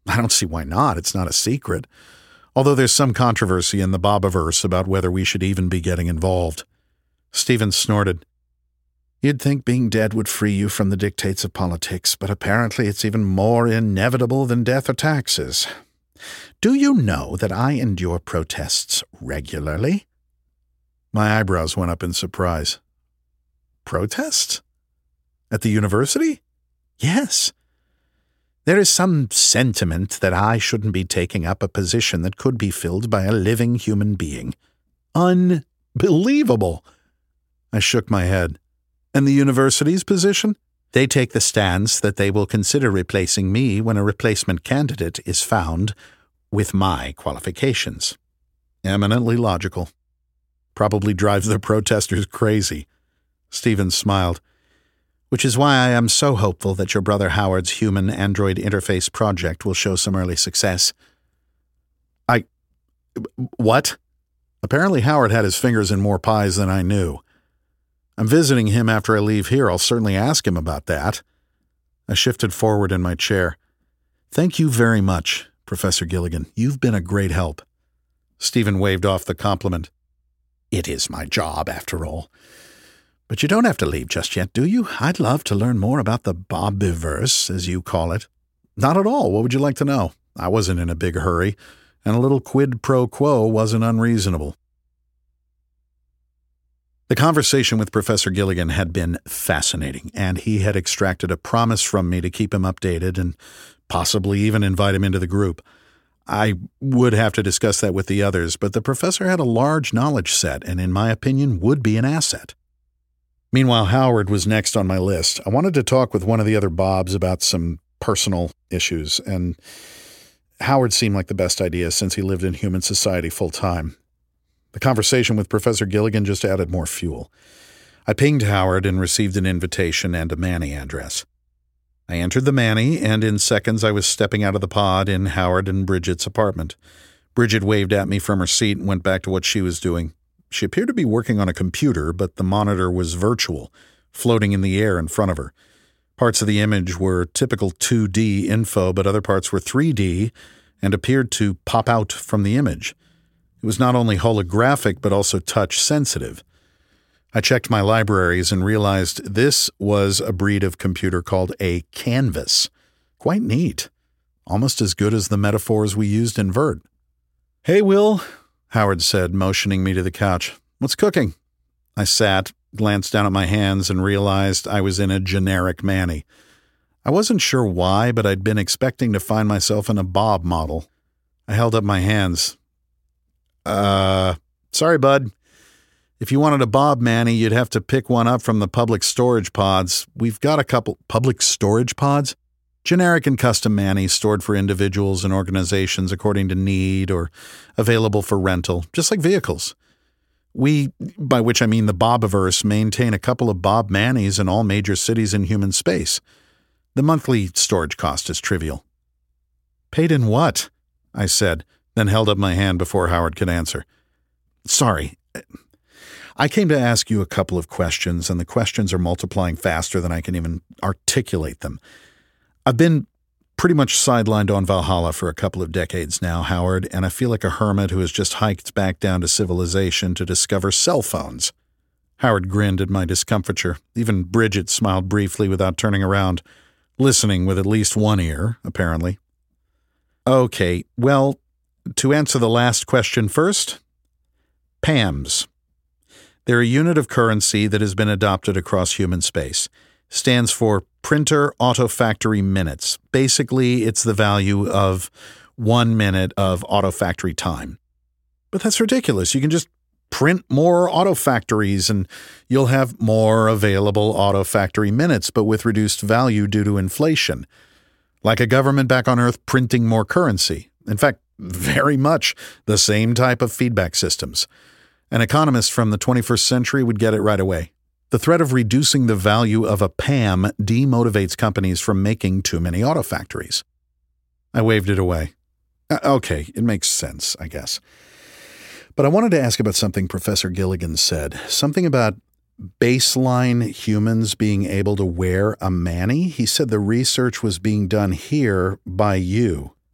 I don't see why not. It's not a secret. Although there's some controversy in the Bobiverse about whether we should even be getting involved. Stephen snorted. You'd think being dead would free you from the dictates of politics, but apparently it's even more inevitable than death or taxes. Do you know that I endure protests regularly? My eyebrows went up in surprise. Protests? At the university? Yes. There is some sentiment that I shouldn't be taking up a position that could be filled by a living human being. Unbelievable! I shook my head. And the university's position? They take the stance that they will consider replacing me when a replacement candidate is found with my qualifications. Eminently logical. Probably drives the protesters crazy. Stephen smiled. Which is why I am so hopeful that your brother Howard's human-android interface project will show some early success. What? Apparently Howard had his fingers in more pies than I knew. I'm visiting him after I leave here. I'll certainly ask him about that. I shifted forward in my chair. Thank you very much, Professor Gilligan. You've been a great help. Stephen waved off the compliment. It is my job, after all. But you don't have to leave just yet, do you? I'd love to learn more about the Bobiverse, as you call it. Not at all. What would you like to know? I wasn't in a big hurry, and a little quid pro quo wasn't unreasonable. The conversation with Professor Gilligan had been fascinating, and he had extracted a promise from me to keep him updated and possibly even invite him into the group. I would have to discuss that with the others, but the professor had a large knowledge set and, in my opinion, would be an asset. Meanwhile, Howard was next on my list. I wanted to talk with one of the other Bobs about some personal issues, and Howard seemed like the best idea since he lived in human society full-time. The conversation with Professor Gilligan just added more fuel. I pinged Howard and received an invitation and a Manny address. I entered the Manny, and in seconds I was stepping out of the pod in Howard and Bridget's apartment. Bridget waved at me from her seat and went back to what she was doing. She appeared to be working on a computer, but the monitor was virtual, floating in the air in front of her. Parts of the image were typical 2D info, but other parts were 3D and appeared to pop out from the image. It was not only holographic, but also touch-sensitive. I checked my libraries and realized this was a breed of computer called a canvas. Quite neat. Almost as good as the metaphors we used in Vert. "Hey, Will," Howard said, motioning me to the couch. "What's cooking?" I sat, glanced down at my hands, and realized I was in a generic Manny. I wasn't sure why, but I'd been expecting to find myself in a Bob model. I held up my hands. Sorry, bud. If you wanted a Bob Manny, you'd have to pick one up from the public storage pods. We've got a couple public storage pods? Generic and custom Mannies stored for individuals and organizations according to need or available for rental, just like vehicles. We, by which I mean the Bobiverse, maintain a couple of Bob Mannies in all major cities in human space. The monthly storage cost is trivial. "Paid in what?" I said, then held up my hand before Howard could answer. "Sorry. I came to ask you a couple of questions, and the questions are multiplying faster than I can even articulate them. I've been pretty much sidelined on Valhalla for a couple of decades now, Howard, and I feel like a hermit who has just hiked back down to civilization to discover cell phones." Howard grinned at my discomfiture. Even Bridget smiled briefly without turning around, listening with at least one ear, apparently. "Okay, well, to answer the last question first, PAMs. They're a unit of currency that has been adopted across human space. Stands for Printer Auto Factory Minutes. Basically, it's the value of 1 minute of auto factory time. But that's ridiculous. You can just print more auto factories and you'll have more available auto factory minutes, but with reduced value due to inflation. Like a government back on Earth printing more currency. In fact, very much the same type of feedback systems. An economist from the 21st century would get it right away. The threat of reducing the value of a PAM demotivates companies from making too many auto factories. I waved it away. Okay, it makes sense, I guess. But I wanted to ask about something Professor Gilligan said. Something about baseline humans being able to wear a Manny. He said the research was being done here by you.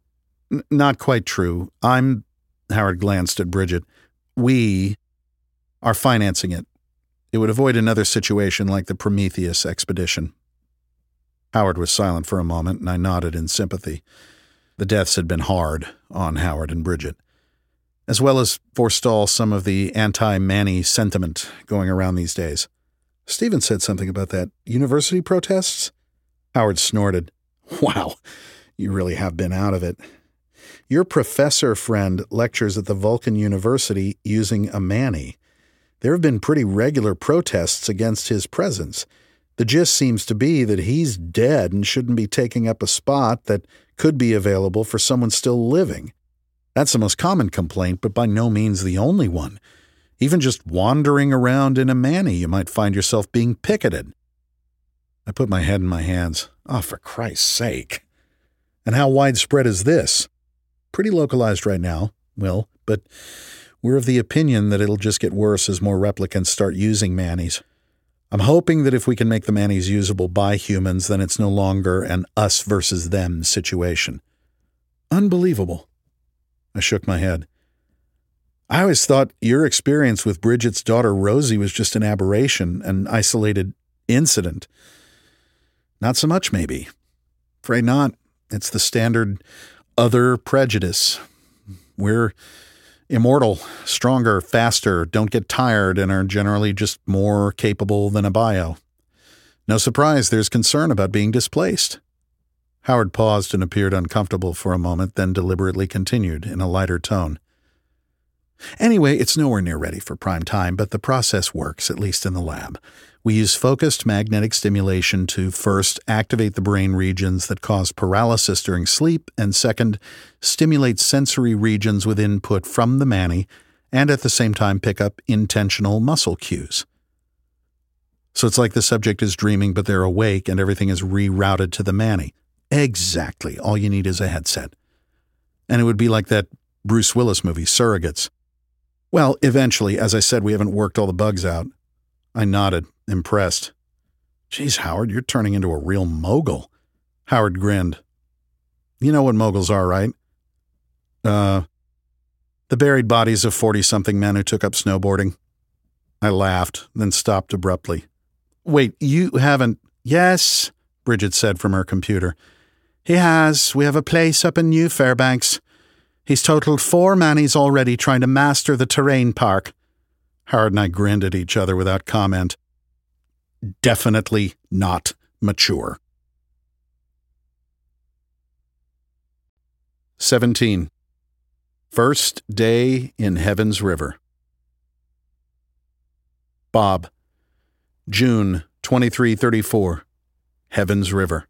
Not quite true. Howard glanced at Bridget. We are financing it. It would avoid another situation like the Prometheus expedition. Howard was silent for a moment, and I nodded in sympathy. The deaths had been hard on Howard and Bridget, as well as forestall some of the anti-Manny sentiment going around these days. Stephen said something about that. University protests? Howard snorted. Wow, you really have been out of it. Your professor friend lectures at the Vulcan University using a Manny. There have been pretty regular protests against his presence. The gist seems to be that he's dead and shouldn't be taking up a spot that could be available for someone still living. That's the most common complaint, but by no means the only one. Even just wandering around in a Manny, you might find yourself being picketed. I put my head in my hands. Oh, for Christ's sake. And how widespread is this? Pretty localized right now, Will, but we're of the opinion that it'll just get worse as more replicants start using Mannies. I'm hoping that if we can make the Mannies usable by humans, then it's no longer an us versus them situation. Unbelievable. I shook my head. I always thought your experience with Bridget's daughter Rosie was just an aberration, an isolated incident. Not so much, maybe. Afraid not. It's the standard other prejudice. We're immortal, stronger, faster, don't get tired, and are generally just more capable than a bio. No surprise there's concern about being displaced. Howard paused and appeared uncomfortable for a moment, then deliberately continued in a lighter tone. Anyway, it's nowhere near ready for prime time, but the process works, at least in the lab. We use focused magnetic stimulation to first activate the brain regions that cause paralysis during sleep, and second, stimulate sensory regions with input from the Manny, and at the same time pick up intentional muscle cues. So it's like the subject is dreaming, but they're awake, and everything is rerouted to the Manny. Exactly. All you need is a headset. And it would be like that Bruce Willis movie, Surrogates. Well, eventually, as I said, we haven't worked all the bugs out. I nodded, impressed. Geez, Howard, you're turning into a real mogul. Howard grinned. You know what moguls are, right? The buried bodies of 40-something men who took up snowboarding. I laughed, then stopped abruptly. Wait, you haven't... Yes, Bridget said from her computer. He has. We have a place up in New Fairbanks. He's totaled 4 Mannies already trying to master the terrain park. Howard and I grinned at each other without comment. Definitely not mature. 17. First day in Heaven's River. Bob. June 2334. Heaven's River.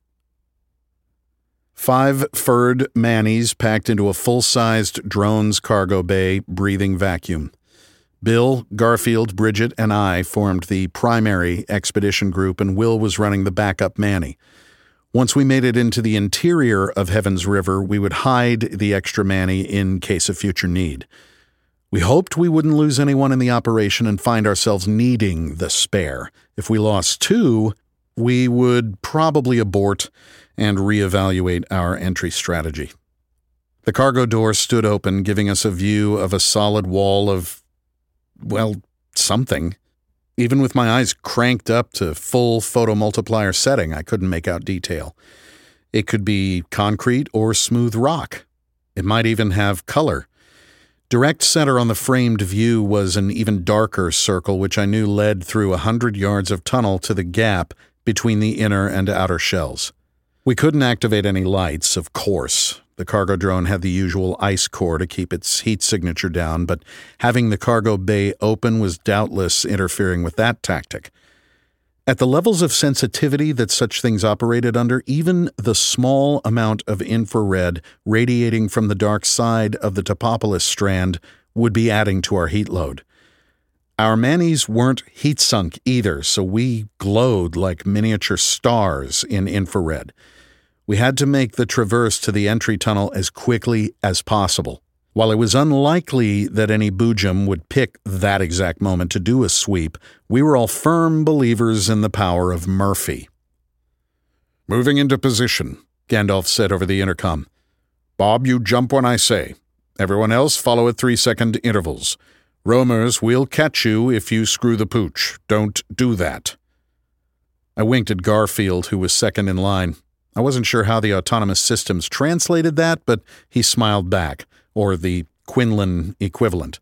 5 furred Mannies packed into a full-sized drone's cargo bay, breathing vacuum. Bill, Garfield, Bridget, and I formed the primary expedition group, and Will was running the backup Manny. Once we made it into the interior of Heaven's River, we would hide the extra Manny in case of future need. We hoped we wouldn't lose anyone in the operation and find ourselves needing the spare. If we lost 2, we would probably abort and reevaluate our entry strategy. The cargo door stood open, giving us a view of a solid wall of, well, something. Even with my eyes cranked up to full photomultiplier setting, I couldn't make out detail. It could be concrete or smooth rock. It might even have color. Direct center on the framed view was an even darker circle, which I knew led through 100 yards of tunnel to the gap between the inner and outer shells. We couldn't activate any lights, of course. The cargo drone had the usual ice core to keep its heat signature down, but having the cargo bay open was doubtless interfering with that tactic. At the levels of sensitivity that such things operated under, even the small amount of infrared radiating from the dark side of the Topopolis strand would be adding to our heat load. Our Mannies weren't heat-sunk either, so we glowed like miniature stars in infrared. We had to make the traverse to the entry tunnel as quickly as possible. While it was unlikely that any Boojum would pick that exact moment to do a sweep, we were all firm believers in the power of Murphy. "Moving into position," Gandalf said over the intercom. Bob, you jump when I say. Everyone else follow at 3-second intervals. Roamers, we'll catch you if you screw the pooch. Don't do that. I winked at Garfield, who was second in line. I wasn't sure how the autonomous systems translated that, but he smiled back, or the Quinlan equivalent.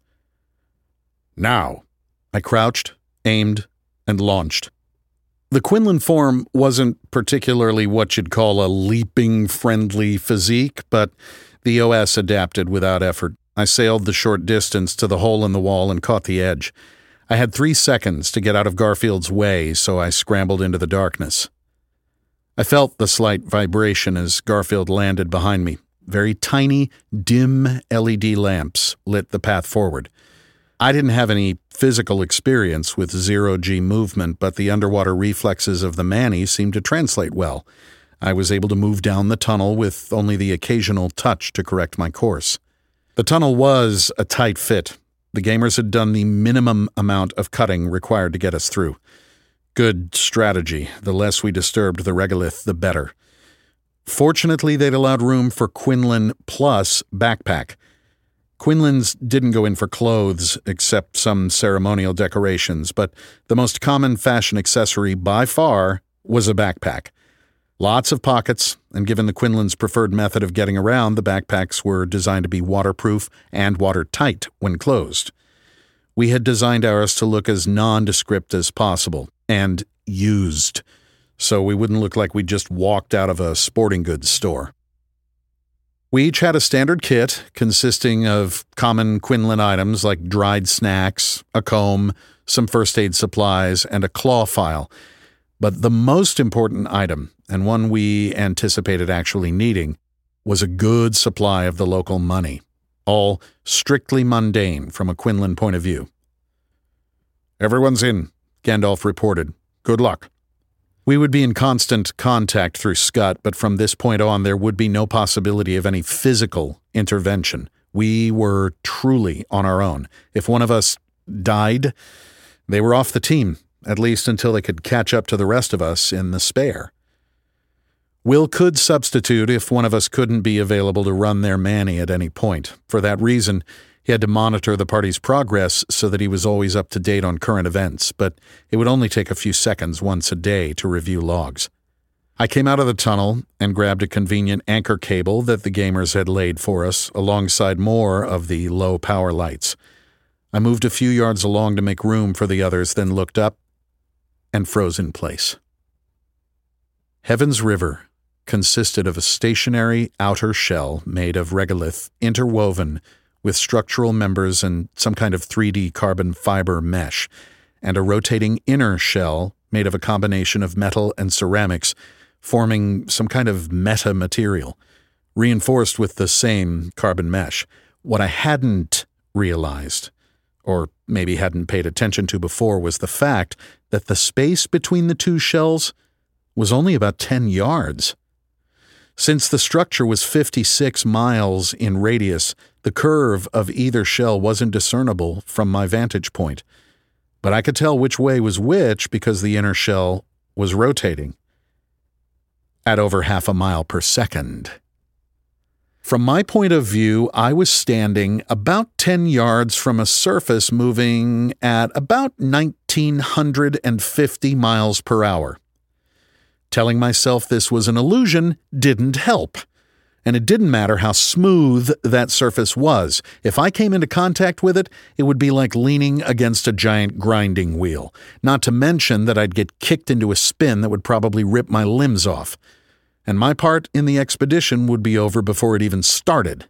Now. I crouched, aimed, and launched. The Quinlan form wasn't particularly what you'd call a leaping, friendly physique, but the OS adapted without effort. I sailed the short distance to the hole in the wall and caught the edge. I had 3 seconds to get out of Garfield's way, so I scrambled into the darkness. I felt the slight vibration as Garfield landed behind me. Very tiny, dim LED lamps lit the path forward. I didn't have any physical experience with zero-G movement, but the underwater reflexes of the Manny seemed to translate well. I was able to move down the tunnel with only the occasional touch to correct my course. The tunnel was a tight fit. The gamers had done the minimum amount of cutting required to get us through. Good strategy. The less we disturbed the regolith, the better. Fortunately, they'd allowed room for Quinlan Plus backpack. Quinlan's didn't go in for clothes except some ceremonial decorations, but the most common fashion accessory by far was a backpack. Lots of pockets, and given the Quinlan's preferred method of getting around, the backpacks were designed to be waterproof and watertight when closed. We had designed ours to look as nondescript as possible, and used, so we wouldn't look like we'd just walked out of a sporting goods store. We each had a standard kit consisting of common Quinlan items like dried snacks, a comb, some first aid supplies, and a claw file. But the most important item, and one we anticipated actually needing, was a good supply of the local money, all strictly mundane from a Quinlan point of view. "Everyone's in," Gandalf reported. "Good luck." We would be in constant contact through Scud, but from this point on there would be no possibility of any physical intervention. We were truly on our own. If one of us died, they were off the team, at least until they could catch up to the rest of us in the spare. Will could substitute if one of us couldn't be available to run their Manny at any point. For that reason, he had to monitor the party's progress so that he was always up to date on current events, but it would only take a few seconds once a day to review logs. I came out of the tunnel and grabbed a convenient anchor cable that the gamers had laid for us, alongside more of the low power lights. I moved a few yards along to make room for the others, then looked up and froze in place. Heaven's River consisted of a stationary outer shell made of regolith interwoven with structural members and some kind of 3D carbon fiber mesh, and a rotating inner shell made of a combination of metal and ceramics, forming some kind of meta-material, reinforced with the same carbon mesh. What I hadn't realized, or maybe hadn't paid attention to before, was the fact that the space between the two shells was only about 10 yards. Since the structure was 56 miles in radius, the curve of either shell wasn't discernible from my vantage point, but I could tell which way was which because the inner shell was rotating at over 0.5 mile per second. From my point of view, I was standing about 10 yards from a surface moving at about 1,950 miles per hour. Telling myself this was an illusion didn't help, and it didn't matter how smooth that surface was. If I came into contact with it, it would be like leaning against a giant grinding wheel, not to mention that I'd get kicked into a spin that would probably rip my limbs off, and my part in the expedition would be over before it even started.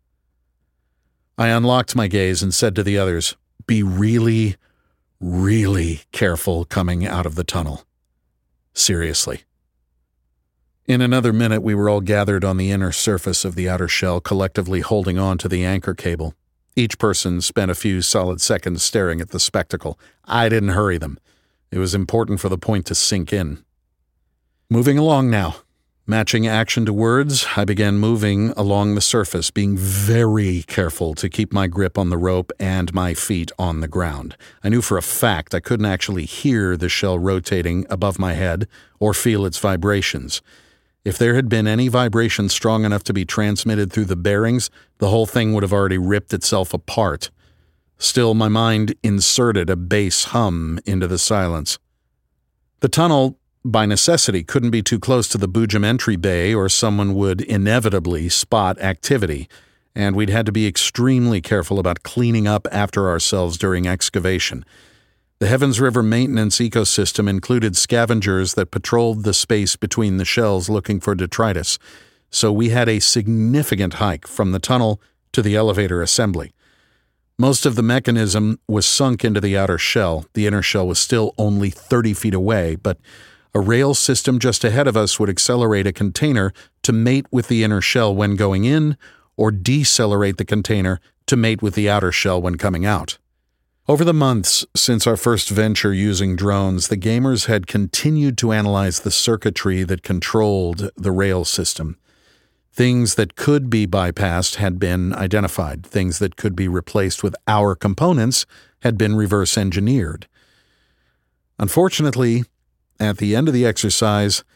I unlocked my gaze and said to the others, "Be really, really careful coming out of the tunnel. Seriously." In another minute, we were all gathered on the inner surface of the outer shell, collectively holding on to the anchor cable. Each person spent a few solid seconds staring at the spectacle. I didn't hurry them. It was important for the point to sink in. Moving along now. Matching action to words, I began moving along the surface, being very careful to keep my grip on the rope and my feet on the ground. I knew for a fact I couldn't actually hear the shell rotating above my head or feel its vibrations. If there had been any vibration strong enough to be transmitted through the bearings, the whole thing would have already ripped itself apart. Still, my mind inserted a bass hum into the silence. The tunnel, by necessity, couldn't be too close to the Boojum entry bay or someone would inevitably spot activity, and we'd had to be extremely careful about cleaning up after ourselves during excavation. The Heavens River maintenance ecosystem included scavengers that patrolled the space between the shells looking for detritus, so we had a significant hike from the tunnel to the elevator assembly. Most of the mechanism was sunk into the outer shell. The inner shell was still only 30 feet away, but a rail system just ahead of us would accelerate a container to mate with the inner shell when going in, or decelerate the container to mate with the outer shell when coming out. Over the months since our first venture using drones, the gamers had continued to analyze the circuitry that controlled the rail system. Things that could be bypassed had been identified. Things that could be replaced with our components had been reverse engineered. Unfortunately, at the end of the exercise,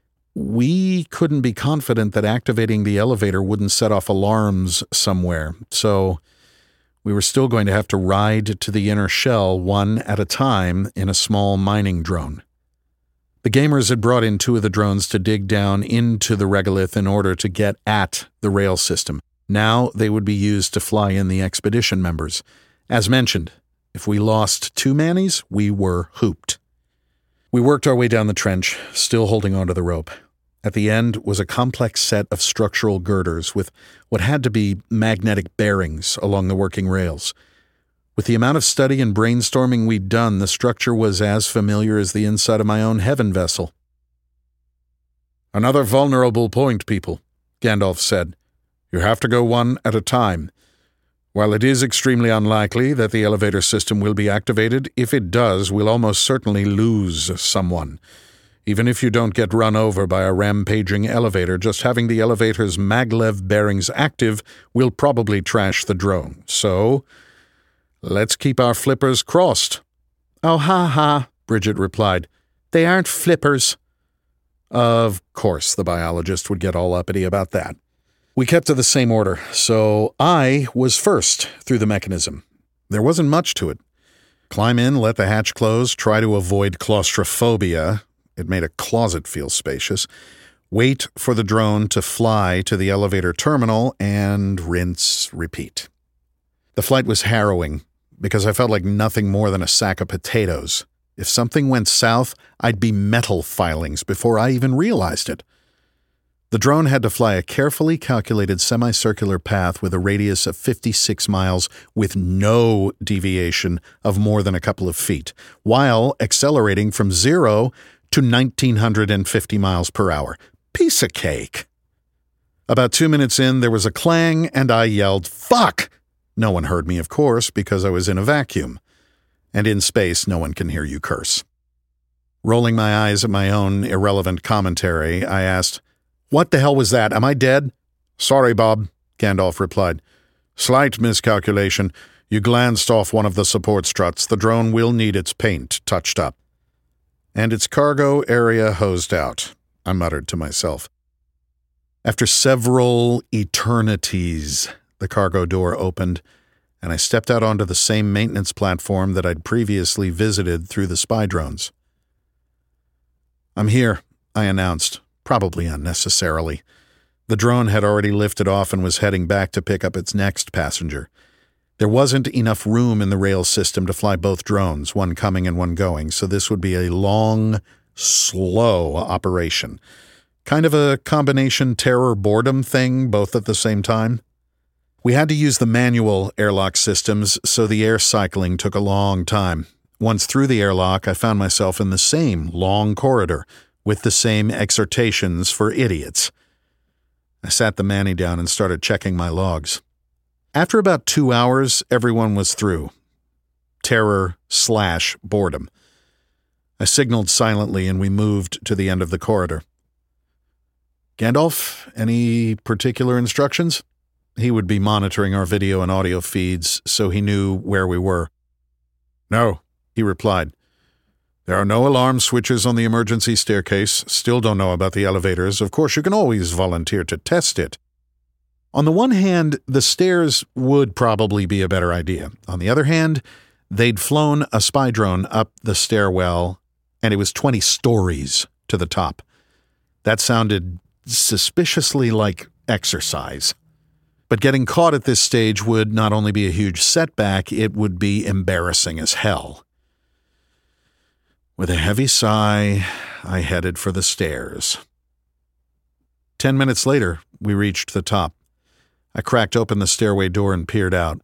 we couldn't be confident that activating the elevator wouldn't set off alarms somewhere, so we were still going to have to ride to the inner shell one at a time in a small mining drone. The gamers had brought in 2 of the drones to dig down into the regolith in order to get at the rail system. Now they would be used to fly in the expedition members. As mentioned, if we lost 2 mannies, we were hooped. We worked our way down the trench, still holding onto the rope. At the end was a complex set of structural girders with what had to be magnetic bearings along the working rails. With the amount of study and brainstorming we'd done, the structure was as familiar as the inside of my own heaven vessel. "Another vulnerable point, people," Gandalf said. "You have to go one at a time. While it is extremely unlikely that the elevator system will be activated, if it does, we'll almost certainly lose someone. Even if you don't get run over by a rampaging elevator, just having the elevator's maglev bearings active will probably trash the drone. So, let's keep our flippers crossed." "Oh, ha ha," Bridget replied. "They aren't flippers." Of course, the biologist would get all uppity about that. We kept to the same order, so I was first through the mechanism. There wasn't much to it. Climb in, let the hatch close, try to avoid claustrophobia. It made a closet feel spacious. Wait for the drone to fly to the elevator terminal, and rinse, repeat. The flight was harrowing, because I felt like nothing more than a sack of potatoes. If something went south, I'd be metal filings before I even realized it. The drone had to fly a carefully calculated semicircular path with a radius of 56 miles with no deviation of more than a couple of feet, while accelerating from 0 to 1,950 miles per hour. Piece of cake. About 2 minutes in, there was a clang, and I yelled, "Fuck!" No one heard me, of course, because I was in a vacuum. And in space, no one can hear you curse. Rolling my eyes at my own irrelevant commentary, I asked, "What the hell was that? Am I dead?" "Sorry, Bob," Gandalf replied. "Slight miscalculation. You glanced off one of the support struts. The drone will need its paint touched up." "And its cargo area hosed out," I muttered to myself. After several eternities, the cargo door opened, and I stepped out onto the same maintenance platform that I'd previously visited through the spy drones. "I'm here," I announced, probably unnecessarily. The drone had already lifted off and was heading back to pick up its next passenger. There wasn't enough room in the rail system to fly both drones, one coming and one going, so this would be a long, slow operation. Kind of a combination terror-boredom thing, both at the same time. We had to use the manual airlock systems, so the air cycling took a long time. Once through the airlock, I found myself in the same long corridor, with the same exhortations for idiots. I sat the Manny down and started checking my logs. After about 2 hours, everyone was through. Terror/boredom. I signaled silently and we moved to the end of the corridor. "Gandalf, any particular instructions?" He would be monitoring our video and audio feeds, so he knew where we were. "No," he replied. There are no alarm switches on the emergency staircase. Still don't know about the elevators. Of course, you can always volunteer to test it. On the one hand, the stairs would probably be a better idea. On the other hand, they'd flown a spy drone up the stairwell, and it was 20 stories to the top. That sounded suspiciously like exercise. But getting caught at this stage would not only be a huge setback, it would be embarrassing as hell. With a heavy sigh, I headed for the stairs. 10 minutes later, we reached the top. I cracked open the stairway door and peered out.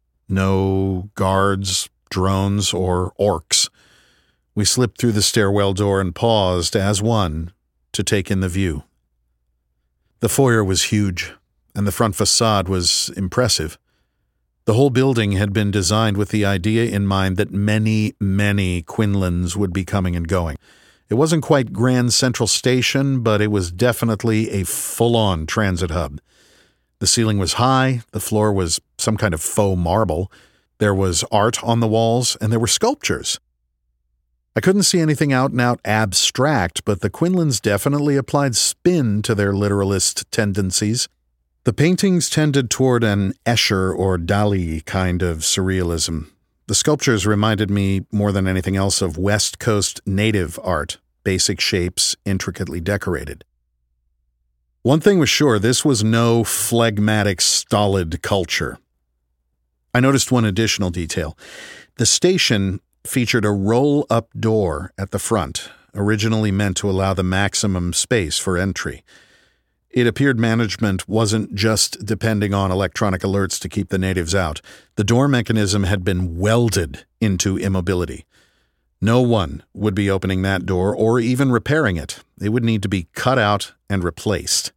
No guards, drones, or orcs. We slipped through the stairwell door and paused, as one, to take in the view. The foyer was huge, and the front facade was impressive. The whole building had been designed with the idea in mind that many, many Quinlans would be coming and going. It wasn't quite Grand Central Station, but it was definitely a full-on transit hub. The ceiling was high, the floor was some kind of faux marble, there was art on the walls, and there were sculptures. I couldn't see anything out-and-out abstract, but the Quinlans definitely applied spin to their literalist tendencies. The paintings tended toward an Escher or Dali kind of surrealism. The sculptures reminded me more than anything else of West Coast native art, basic shapes, intricately decorated. One thing was sure, this was no phlegmatic, stolid culture. I noticed one additional detail. The station featured a roll-up door at the front, originally meant to allow the maximum space for entry. It appeared management wasn't just depending on electronic alerts to keep the natives out. The door mechanism had been welded into immobility. No one would be opening that door or even repairing it. It would need to be cut out and replaced.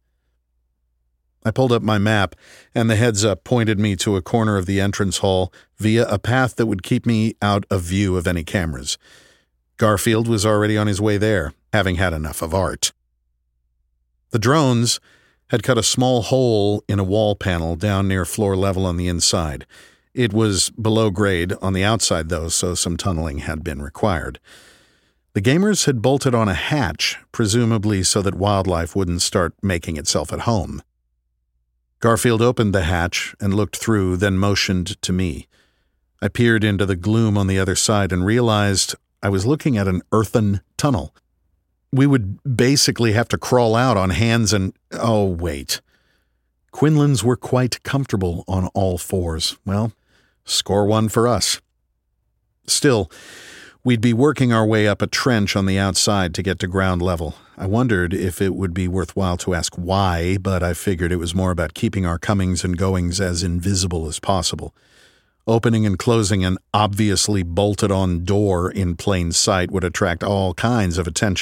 I pulled up my map, and the heads-up pointed me to a corner of the entrance hall via a path that would keep me out of view of any cameras. Garfield was already on his way there, having had enough of art. The drones had cut a small hole in a wall panel down near floor level on the inside. It was below grade on the outside, though, so some tunneling had been required. The gamers had bolted on a hatch, presumably so that wildlife wouldn't start making itself at home. Garfield opened the hatch and looked through, then motioned to me. I peered into the gloom on the other side and realized I was looking at an earthen tunnel. We would basically have to crawl out on hands and... Oh, wait. Quinlans were quite comfortable on all fours. Well, score one for us. Still, we'd be working our way up a trench on the outside to get to ground level. I wondered if it would be worthwhile to ask why, but I figured it was more about keeping our comings and goings as invisible as possible. Opening and closing an obviously bolted-on door in plain sight would attract all kinds of attention.